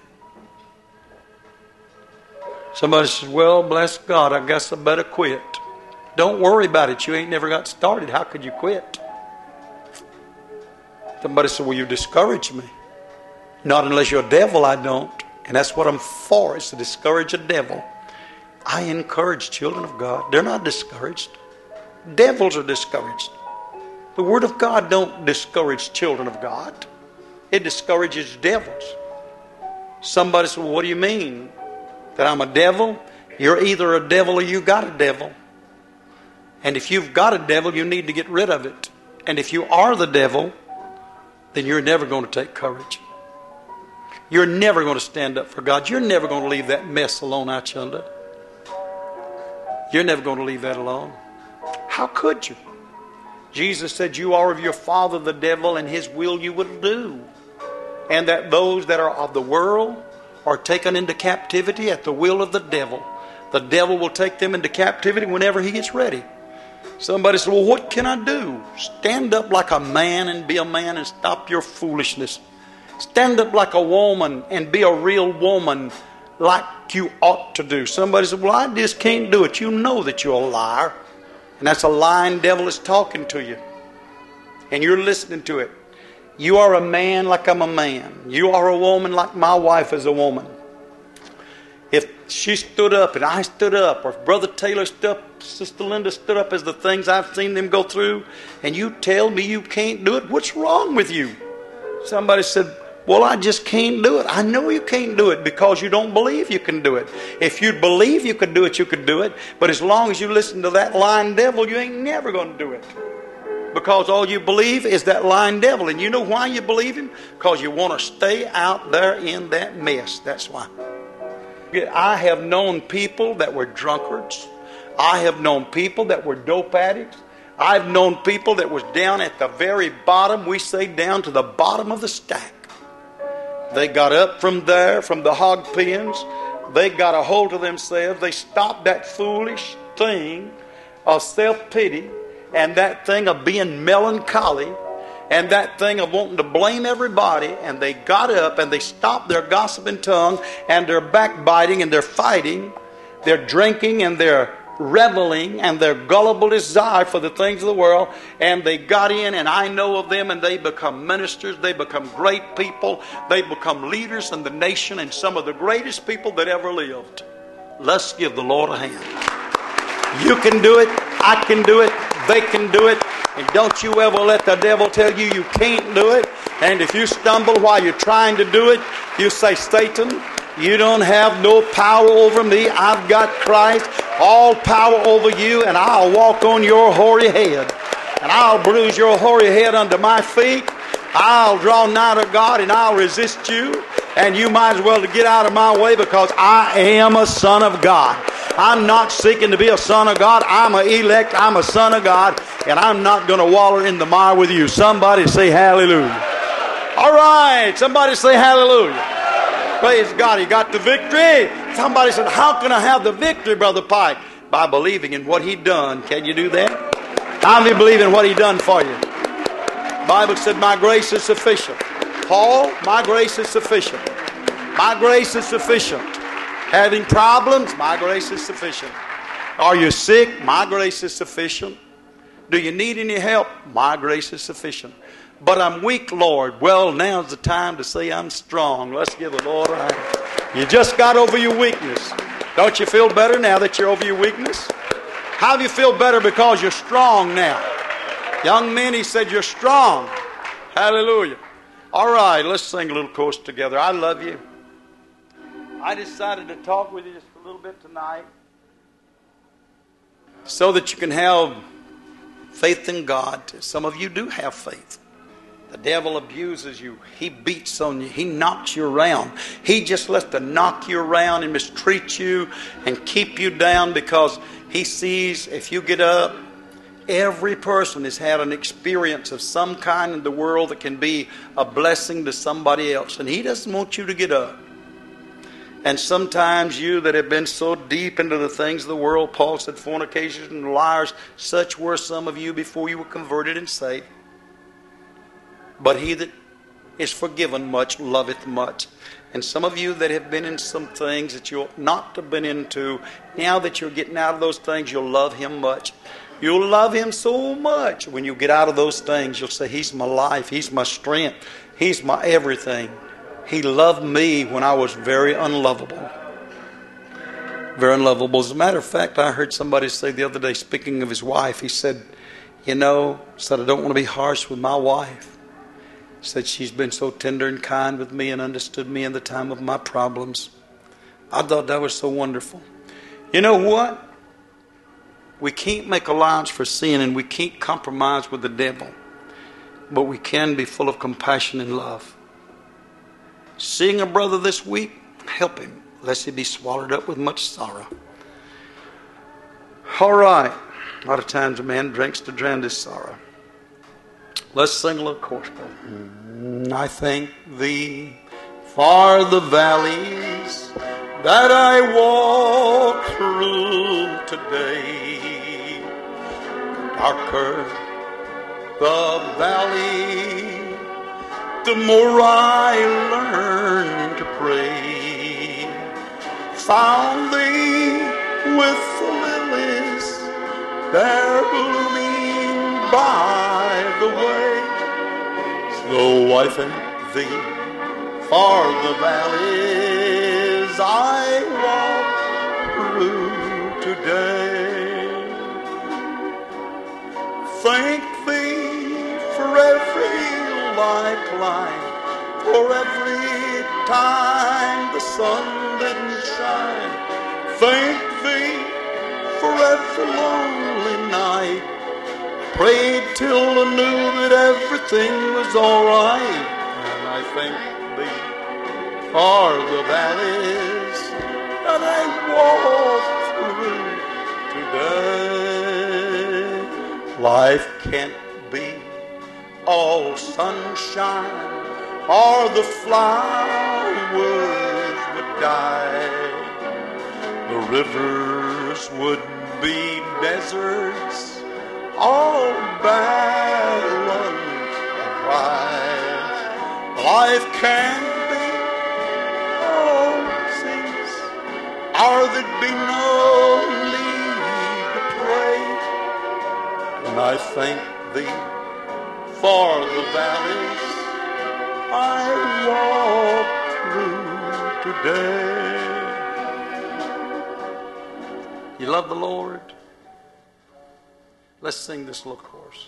Somebody says, well, bless God, I guess I better quit. Don't worry about it. You ain't never got started. How could you quit? Somebody said, well, you discourage me. Not unless you're a devil, I don't. And that's what I'm for, is to discourage a devil. I encourage children of God. They're not discouraged. Devils are discouraged. The Word of God don't discourage children of God. It discourages devils. Somebody said, well, what do you mean? That I'm a devil? You're either a devil or you got a devil. And if you've got a devil, you need to get rid of it. And if you are the devil, then you're never going to take courage. You're never going to stand up for God. You're never going to leave that mess alone out yonder. You're never going to leave that alone. How could you? Jesus said, you are of your father the devil, and his will you will do. and that those that are of the world are taken into captivity at the will of the devil. The devil will take them into captivity whenever he gets ready. Somebody said, well, what can I do? Stand up like a man and be a man and stop your foolishness. Stand up like a woman and be a real woman like you ought to do. Somebody said, well, I just can't do it. You know that you're a liar. And that's a lying devil that's talking to you. And you're listening to it. You are a man like I'm a man. You are a woman like my wife is a woman. If she stood up and I stood up, or if Brother Taylor stood up, Sister Linda stood up as the things I've seen them go through, and you tell me you can't do it, what's wrong with you? Somebody said, well, I just can't do it. I know you can't do it because you don't believe you can do it. If you'd believe you could do it, you could do it. But as long as you listen to that lying devil, you ain't never going to do it. Because all you believe is that lying devil. And you know why you believe him? Because you want to stay out there in that mess. That's why. I have known people that were drunkards. I have known people that were dope addicts. I've known people that was down at the very bottom. We say down to the bottom of the stack. They got up from there, from the hog pens. They got a hold of themselves. They stopped that foolish thing of self-pity and that thing of being melancholy and that thing of wanting to blame everybody. And they got up and they stopped their gossiping tongue and their backbiting and their fighting, their drinking and their reveling and their gullible desire for the things of the world, and they got in, and I know of them, and they become ministers, they become great people, they become leaders in the nation, and some of the greatest people that ever lived. Let's give the Lord a hand. You can do it, I can do it, they can do it, and don't you ever let the devil tell you you can't do it. And if you stumble while you're trying to do it, you say, Satan, you don't have no power over me. I've got Christ, all power over you, and I'll walk on your hoary head. And I'll bruise your hoary head under my feet. I'll draw nigh to God, and I'll resist you. And you might as well get out of my way, because I am a son of God. I'm not seeking to be a son of God. I'm an elect. I'm a son of God. And I'm not going to wallow in the mire with you. Somebody say hallelujah. All right. Somebody say hallelujah. Praise God, he got the victory. Somebody said, how can I have the victory, Brother Pike? By believing in what he done. Can you do that? How many believe in what he done for you? The Bible said, my grace is sufficient. Paul, my grace is sufficient. My grace is sufficient. Having problems, my grace is sufficient. Are you sick? My grace is sufficient. Do you need any help? My grace is sufficient. But I'm weak, Lord. Well, now's the time to say I'm strong. Let's give the Lord a hand. You just got over your weakness. Don't you feel better now that you're over your weakness? How do you feel better because you're strong now? Young men, he said, you're strong. Hallelujah. All right, let's sing a little chorus together. I love you. I decided to talk with you just a little bit tonight so that you can have faith in God. Some of you do have faith. The devil abuses you. He beats on you. He knocks you around. He just lets to knock you around and mistreat you and keep you down, because he sees if you get up. Every person has had an experience of some kind in the world that can be a blessing to somebody else. And he doesn't want you to get up. And sometimes you that have been so deep into the things of the world, Paul said, fornicators and liars, such were some of you before you were converted and saved. But he that is forgiven much loveth much. And some of you that have been in some things that you ought not to have been into, now that you're getting out of those things, you'll love him much. You'll love him so much. When you get out of those things, you'll say, he's my life, he's my strength, he's my everything. He loved me when I was very unlovable. Very unlovable. As a matter of fact, I heard somebody say the other day, speaking of his wife, he said, you know, said, I don't want to be harsh with my wife. Said she's been so tender and kind with me and understood me in the time of my problems. I thought that was so wonderful. You know what? We can't make allowance for sin, and we can't compromise with the devil. But we can be full of compassion and love. Seeing a brother this week, help him, lest he be swallowed up with much sorrow. All right. A lot of times a man drinks to drown his sorrow. Let's sing a little chorus, brother. I thank thee for the valleys that I walk through today. Darker the valley, the more I learn to pray. Found thee with the lilies, there blooming by the way. So I thank thee for the valleys I walk through today. Thank thee for every hill I climbed, for every time the sun didn't shine. Thank thee for every lonely night. Prayed till I knew that everything was alright. And I thank thee for the valleys that I walk through today. Life can't be all sunshine, or the flowers would die. The rivers would be deserts, all barren and dry. Life can't be all seas, or there'd be no need to pray. And I thank thee for the valleys I walk through today. You love the Lord? Let's sing this little chorus.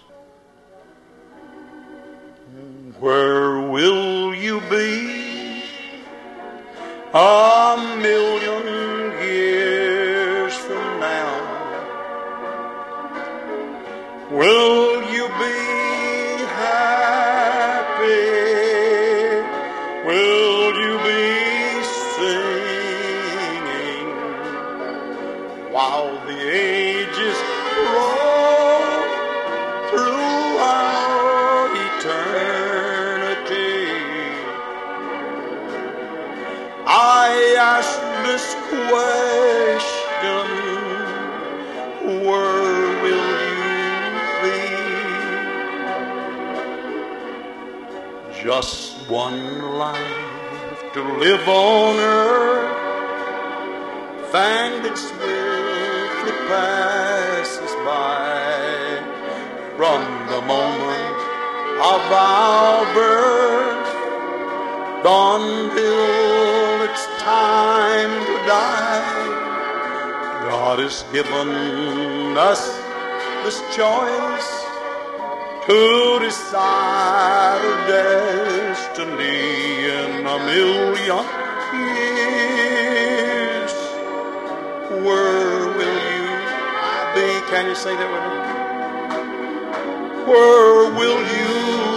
Where will you be a million years from now? Will you be happy? Will you be singing while the ages roll throughout eternity? I ask this question, where will you be? Just one life to live on earth, and it swiftly passes by. From the moment of our birth until it's time to die, God has given us this choice to decide our destiny in a million years. Where will you be? Can you say that with me? Where will you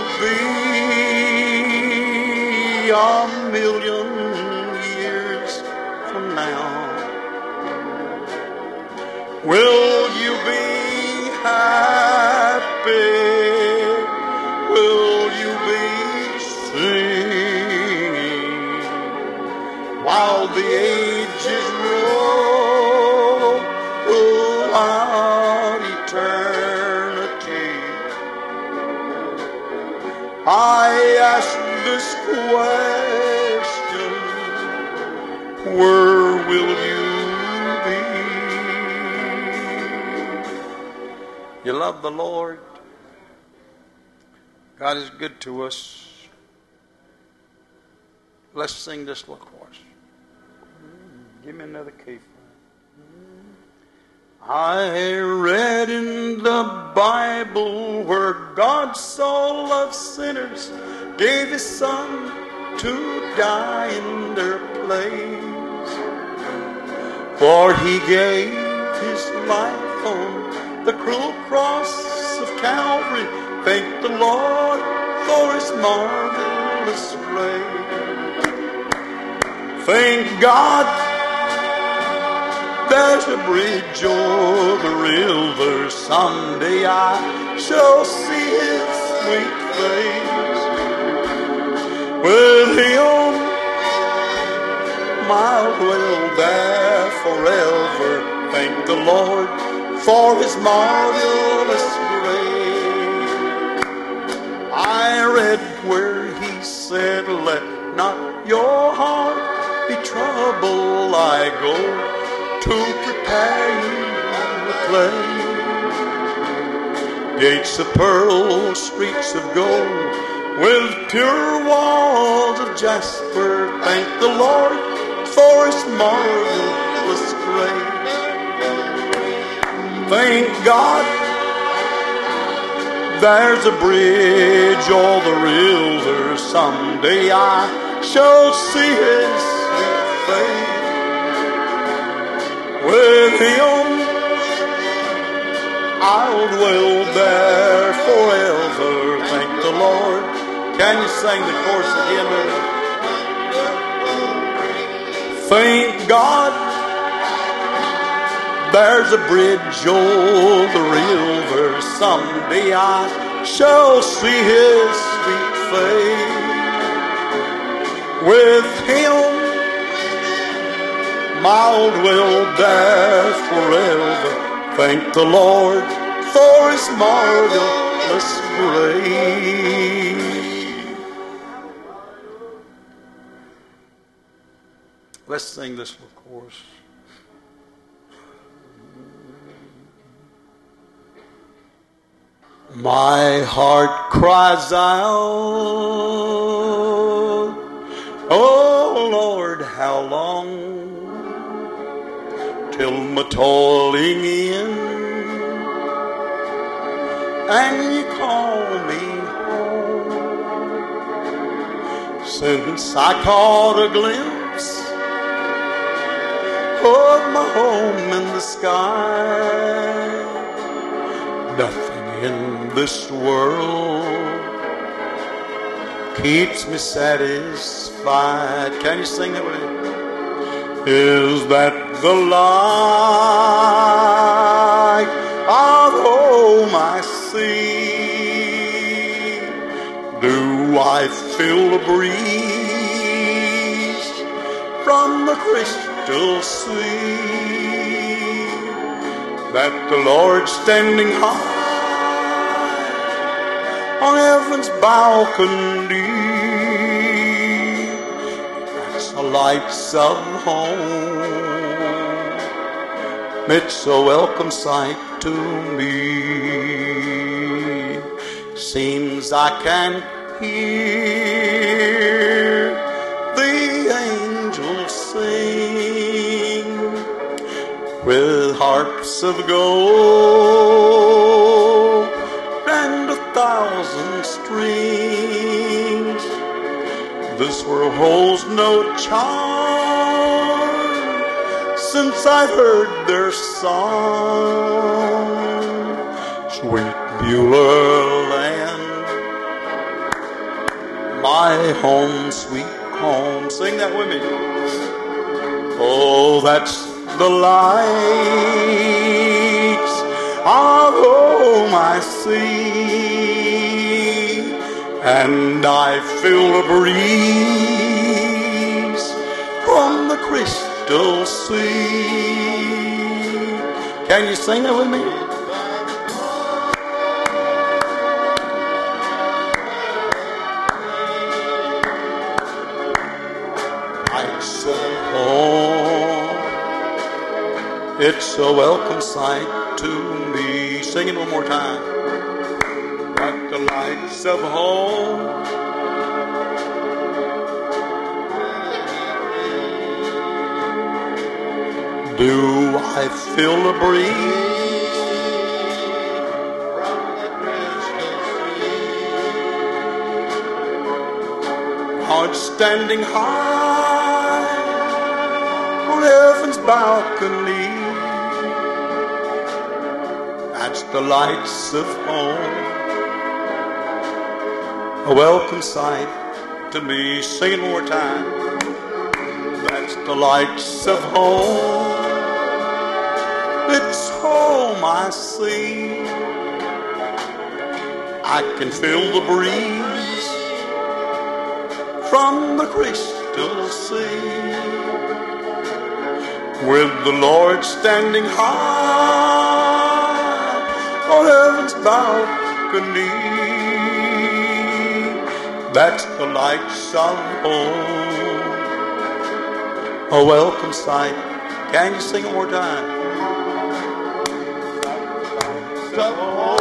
be a million years from now? Will you be happy? Will you be singing while the ages roll throughout eternity? I ask this question, where will you be? You love the Lord? God is good to us. Let's sing this little chorus. Give me another key. I read in the Bible where God so loved sinners, gave His Son to die in their place. For He gave His life on the cruel cross of Calvary. Thank the Lord for His marvelous grace. Thank God there's a bridge over the river. Someday I shall see His sweet face. With Him my will there forever. Thank the Lord for His marvelous grace. I read where He said, let not your heart be troubled. I go to prepare you a place. Gates of pearl, streets of gold, with pure walls of jasper. Thank the Lord for His marvelous grace. Thank God there's a bridge over the river. Someday I shall see His sweet face. With Him I'll dwell there forever. Thank the Lord. Can you sing the chorus again? Thank God there's a bridge over the river. Someday I shall see His sweet face. With Him I'll dwell there forever. Thank the Lord for His marvelous grace. Let's sing this little chorus. My heart cries out, oh Lord, how long till my toiling in and you call me home? Since I caught a glimpse of my home in the sky, nothing in this world keeps me satisfied. Can you sing that with me? Is that the light of home I see? Do I feel the breeze from the crystal sea? That the Lord standing high on heaven's balcony, that's the lights of home. It's a welcome sight to me. Seems I can hear the angels sing with harps of gold and a thousand strings. This world holds no charm since I've heard their song. Sweet Beulah land, my home, sweet home. Sing that with me. Oh, that's the lights of home I see, and I feel a breeze from the crystal sea. Can you sing that with me? Lights of home, it's a welcome sight to me. Sing it one more time. Like the lights of home, do I feel the breeze from the crystal sea? Heart standing high on heaven's balcony, that's the lights of home, a welcome sight to me. Sing it one more time. That's the lights of home, it's home I see. I can feel the breeze from the crystal sea, with the Lord standing high on heaven's balcony. That's the lights of home, a welcome sight. Can you sing it one more time? Lights of home.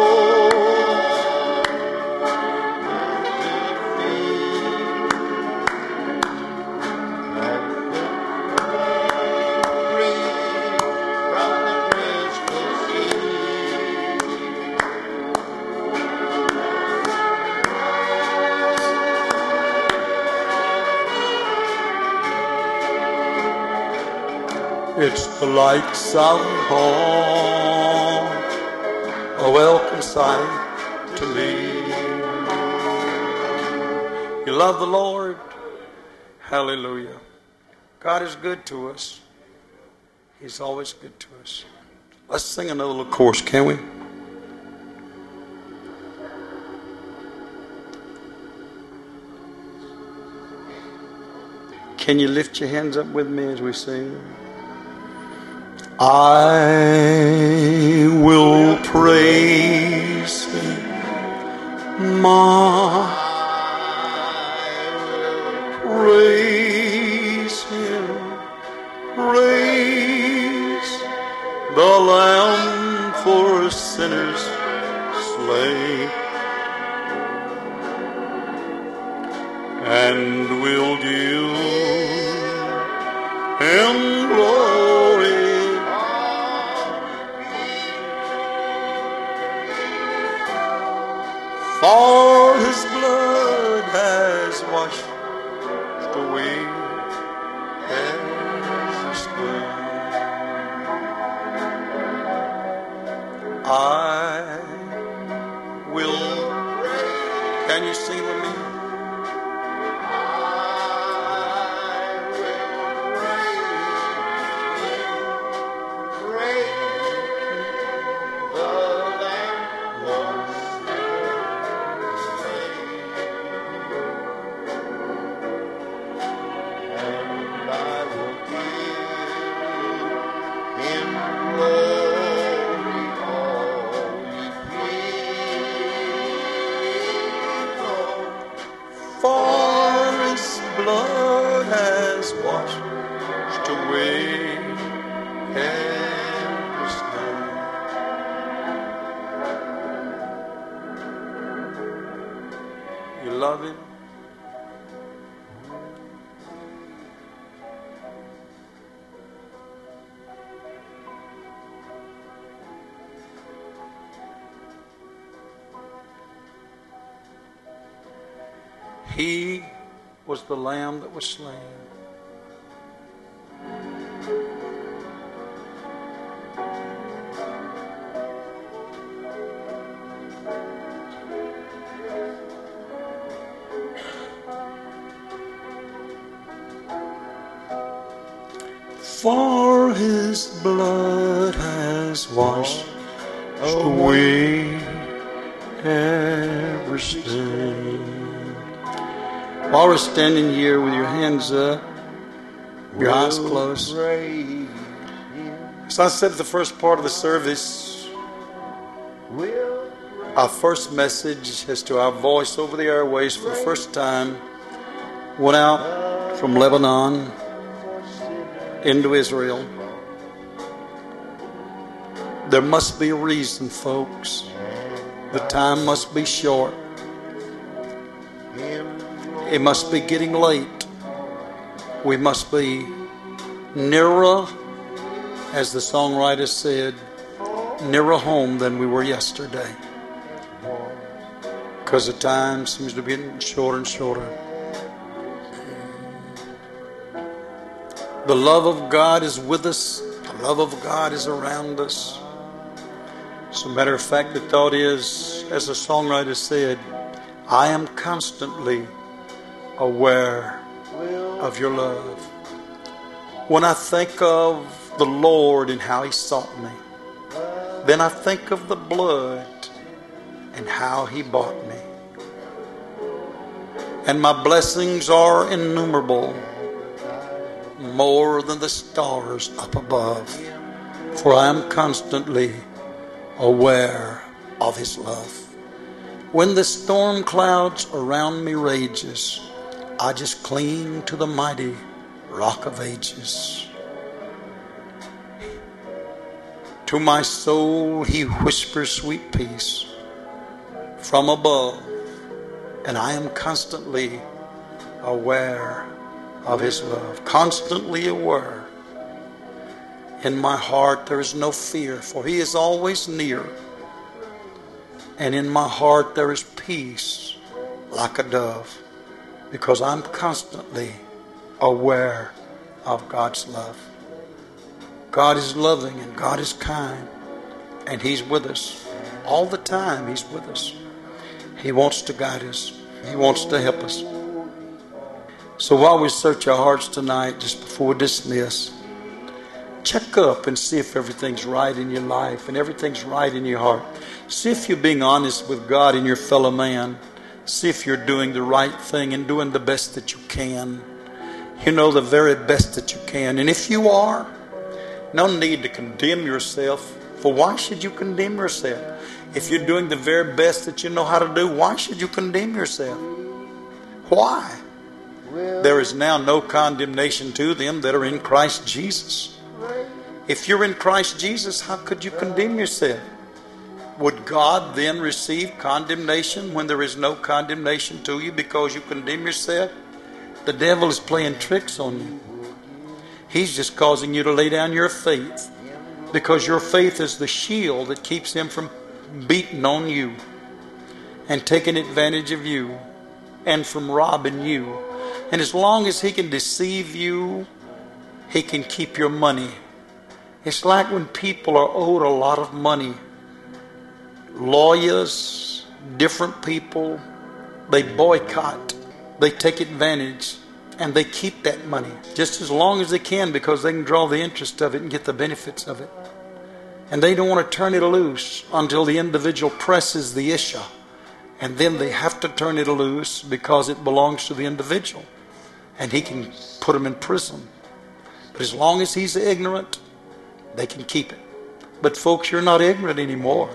It's the lights of home, a welcome sight to me. You love the Lord? Hallelujah. God is good to us. He's always good to us. Let's sing another little chorus, can we? Can you lift your hands up with me as we sing? I will praise Him, my praise Him, praise the Lamb for sinners slain, and will give Him glory. For His blood has washed away every stain. I will pray. Can you sing with me? He was the Lamb that was slain. For His blood has washed away every stain. While we're standing here with your hands up, your eyes closed, as I said at the first part of the service, our first message as to our voice over the airways for the first time went out from Lebanon into Israel. There must be a reason, folks. The time must be short. It must be getting late. We must be nearer, as the songwriter said, nearer home than we were yesterday. Because the time seems to be getting shorter and shorter. The love of God is with us. The love of God is around us. As a matter of fact, the thought is, as the songwriter said, I am constantly aware of your love. When I think of the Lord and how He sought me, then I think of the blood and how He bought me. And my blessings are innumerable, more than the stars up above, for I am constantly aware of His love. When the storm clouds around me rages, I just cling to the mighty Rock of Ages. To my soul He whispers sweet peace from above, and I am constantly aware of His love. Constantly aware. In my heart there is no fear, for He is always near. And in my heart there is peace like a dove, because I'm constantly aware of God's love. God is loving and God is kind, and He's with us all the time. He's with us. He wants to guide us. He wants to help us. So while we search our hearts tonight, just before we dismiss, check up and see if everything's right in your life and everything's right in your heart. See if you're being honest with God and your fellow man. See if you're doing the right thing and doing the best that you can. You know, the very best that you can. And if you are, no need to condemn yourself. For why should you condemn yourself? If you're doing the very best that you know how to do, why should you condemn yourself? Why? There is now no condemnation to them that are in Christ Jesus. If you're in Christ Jesus, how could you condemn yourself? Would God then receive condemnation when there is no condemnation to you because you condemn yourself? The devil is playing tricks on you. He's just causing you to lay down your faith, because your faith is the shield that keeps him from beating on you and taking advantage of you and from robbing you. And as long as he can deceive you, he can keep your money. It's like when people are owed a lot of money. Lawyers, different people, they boycott, they take advantage, and they keep that money just as long as they can, because they can draw the interest of it and get the benefits of it. And they don't want to turn it loose until the individual presses the issue. And then they have to turn it loose because it belongs to the individual. And he can put them in prison. But as long as he's ignorant, they can keep it. But folks, you're not ignorant anymore.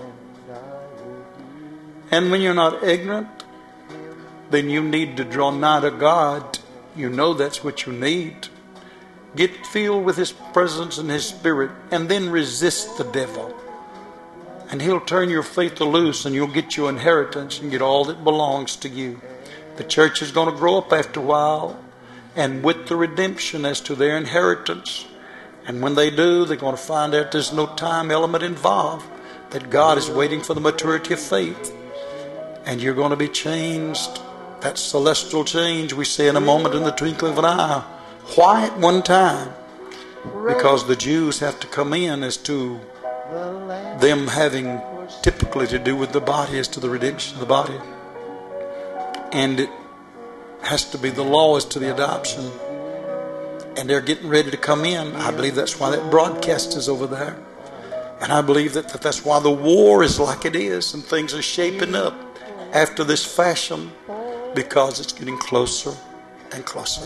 And when you're not ignorant, then you need to draw nigh to God. You know that's what you need. Get filled with His presence and His Spirit, and then resist the devil. And he'll turn your faith loose, and you'll get your inheritance and get all that belongs to you. The church is going to grow up after a while, and with the redemption as to their inheritance. And when they do, they're going to find out there's no time element involved, that God is waiting for the maturity of faith. And you're going to be changed. That celestial change we say in a moment, in the twinkling of an eye. Why at one time? Because the Jews have to come in as to them having typically to do with the body, as to the redemption of the body. And it has to be the law as to the adoption. And they're getting ready to come in. I believe that's why that broadcast is over there. And I believe that, that that's why the war is like it is, and things are shaping up after this fashion, because it's getting closer and closer.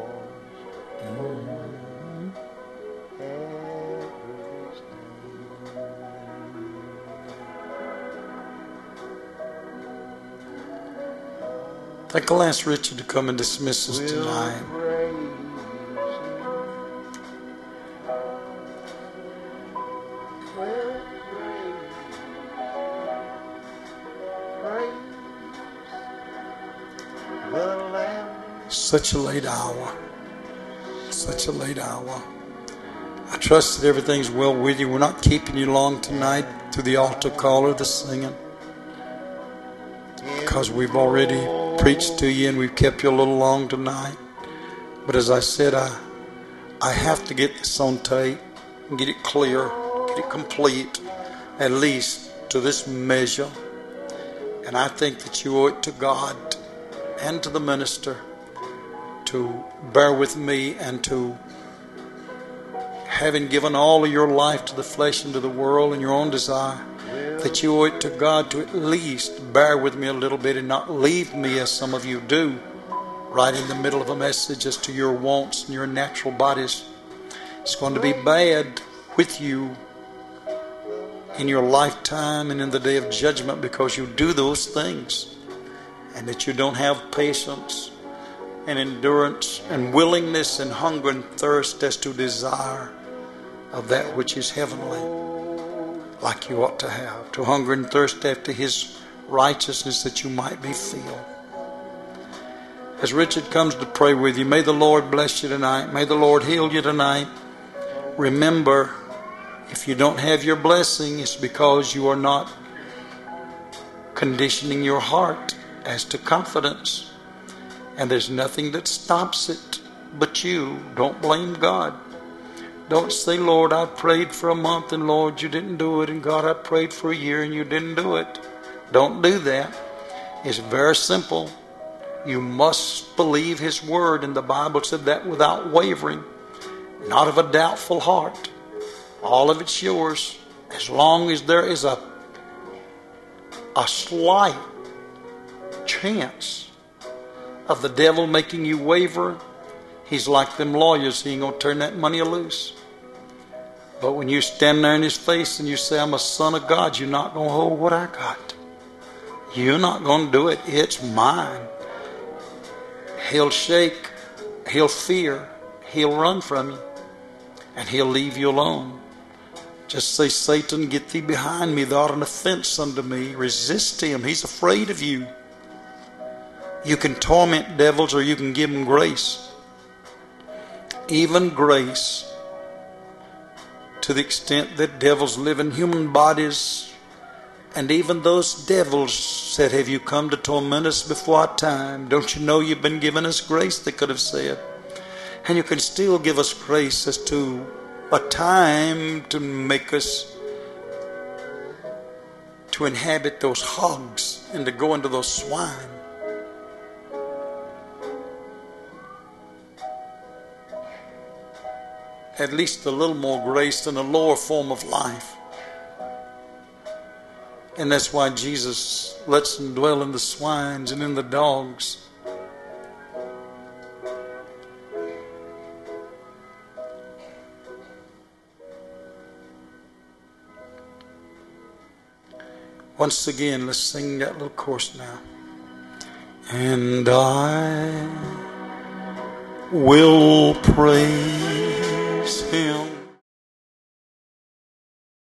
I think I'll ask Richard to come and dismiss us tonight. Such a late hour. Such a late hour. I trust that everything's well with you. We're not keeping you long tonight through the altar call or the singing, because we've already preached to you and we've kept you a little long tonight. But as I said, I I have to get this on tape and get it clear, get it complete, at least to this measure. And I think that you owe it to God and to the minister to bear with me, and to, having given all of your life to the flesh and to the world and your own desire, that you owe it to God to at least bear with me a little bit and not leave me, as some of you do, right in the middle of a message as to your wants and your natural bodies. It's going to be bad with you in your lifetime and in the day of judgment because you do those things, and that you don't have patience and endurance and willingness and hunger and thirst as to desire of that which is heavenly, like you ought to have, to hunger and thirst after His righteousness, that you might be filled. As Richard comes to pray with you, may the Lord bless you tonight. May the Lord heal you tonight. Remember, if you don't have your blessing, it's because you are not conditioning your heart as to confidence. And there's nothing that stops it but you. Don't blame God. Don't say, Lord, I prayed for a month and Lord, you didn't do it. And God, I prayed for a year and you didn't do it. Don't do that. It's very simple. You must believe His word. And the Bible said that without wavering, not of a doubtful heart. All of it's yours. As long as there is a, a slight chance of the devil making you waver, he's like them lawyers. He ain't going to turn that money loose. But when you stand there in His face and you say, I'm a son of God, you're not going to hold what I got. You're not going to do it. It's mine. He'll shake. He'll fear. He'll run from you. And he'll leave you alone. Just say, Satan, get thee behind me. Thou art an offense unto me. Resist him. He's afraid of you. You can torment devils or you can give them grace. Even grace, to the extent that devils live in human bodies, and even those devils said, have you come to torment us before our time? Don't you know you've been given us grace? They could have said. And you can still give us grace as to a time to make us to inhabit those hogs and to go into those swine. At least a little more grace than a lower form of life. And that's why Jesus lets them dwell in the swines and in the dogs. Once again, let's sing that little chorus now. And I will praise Him.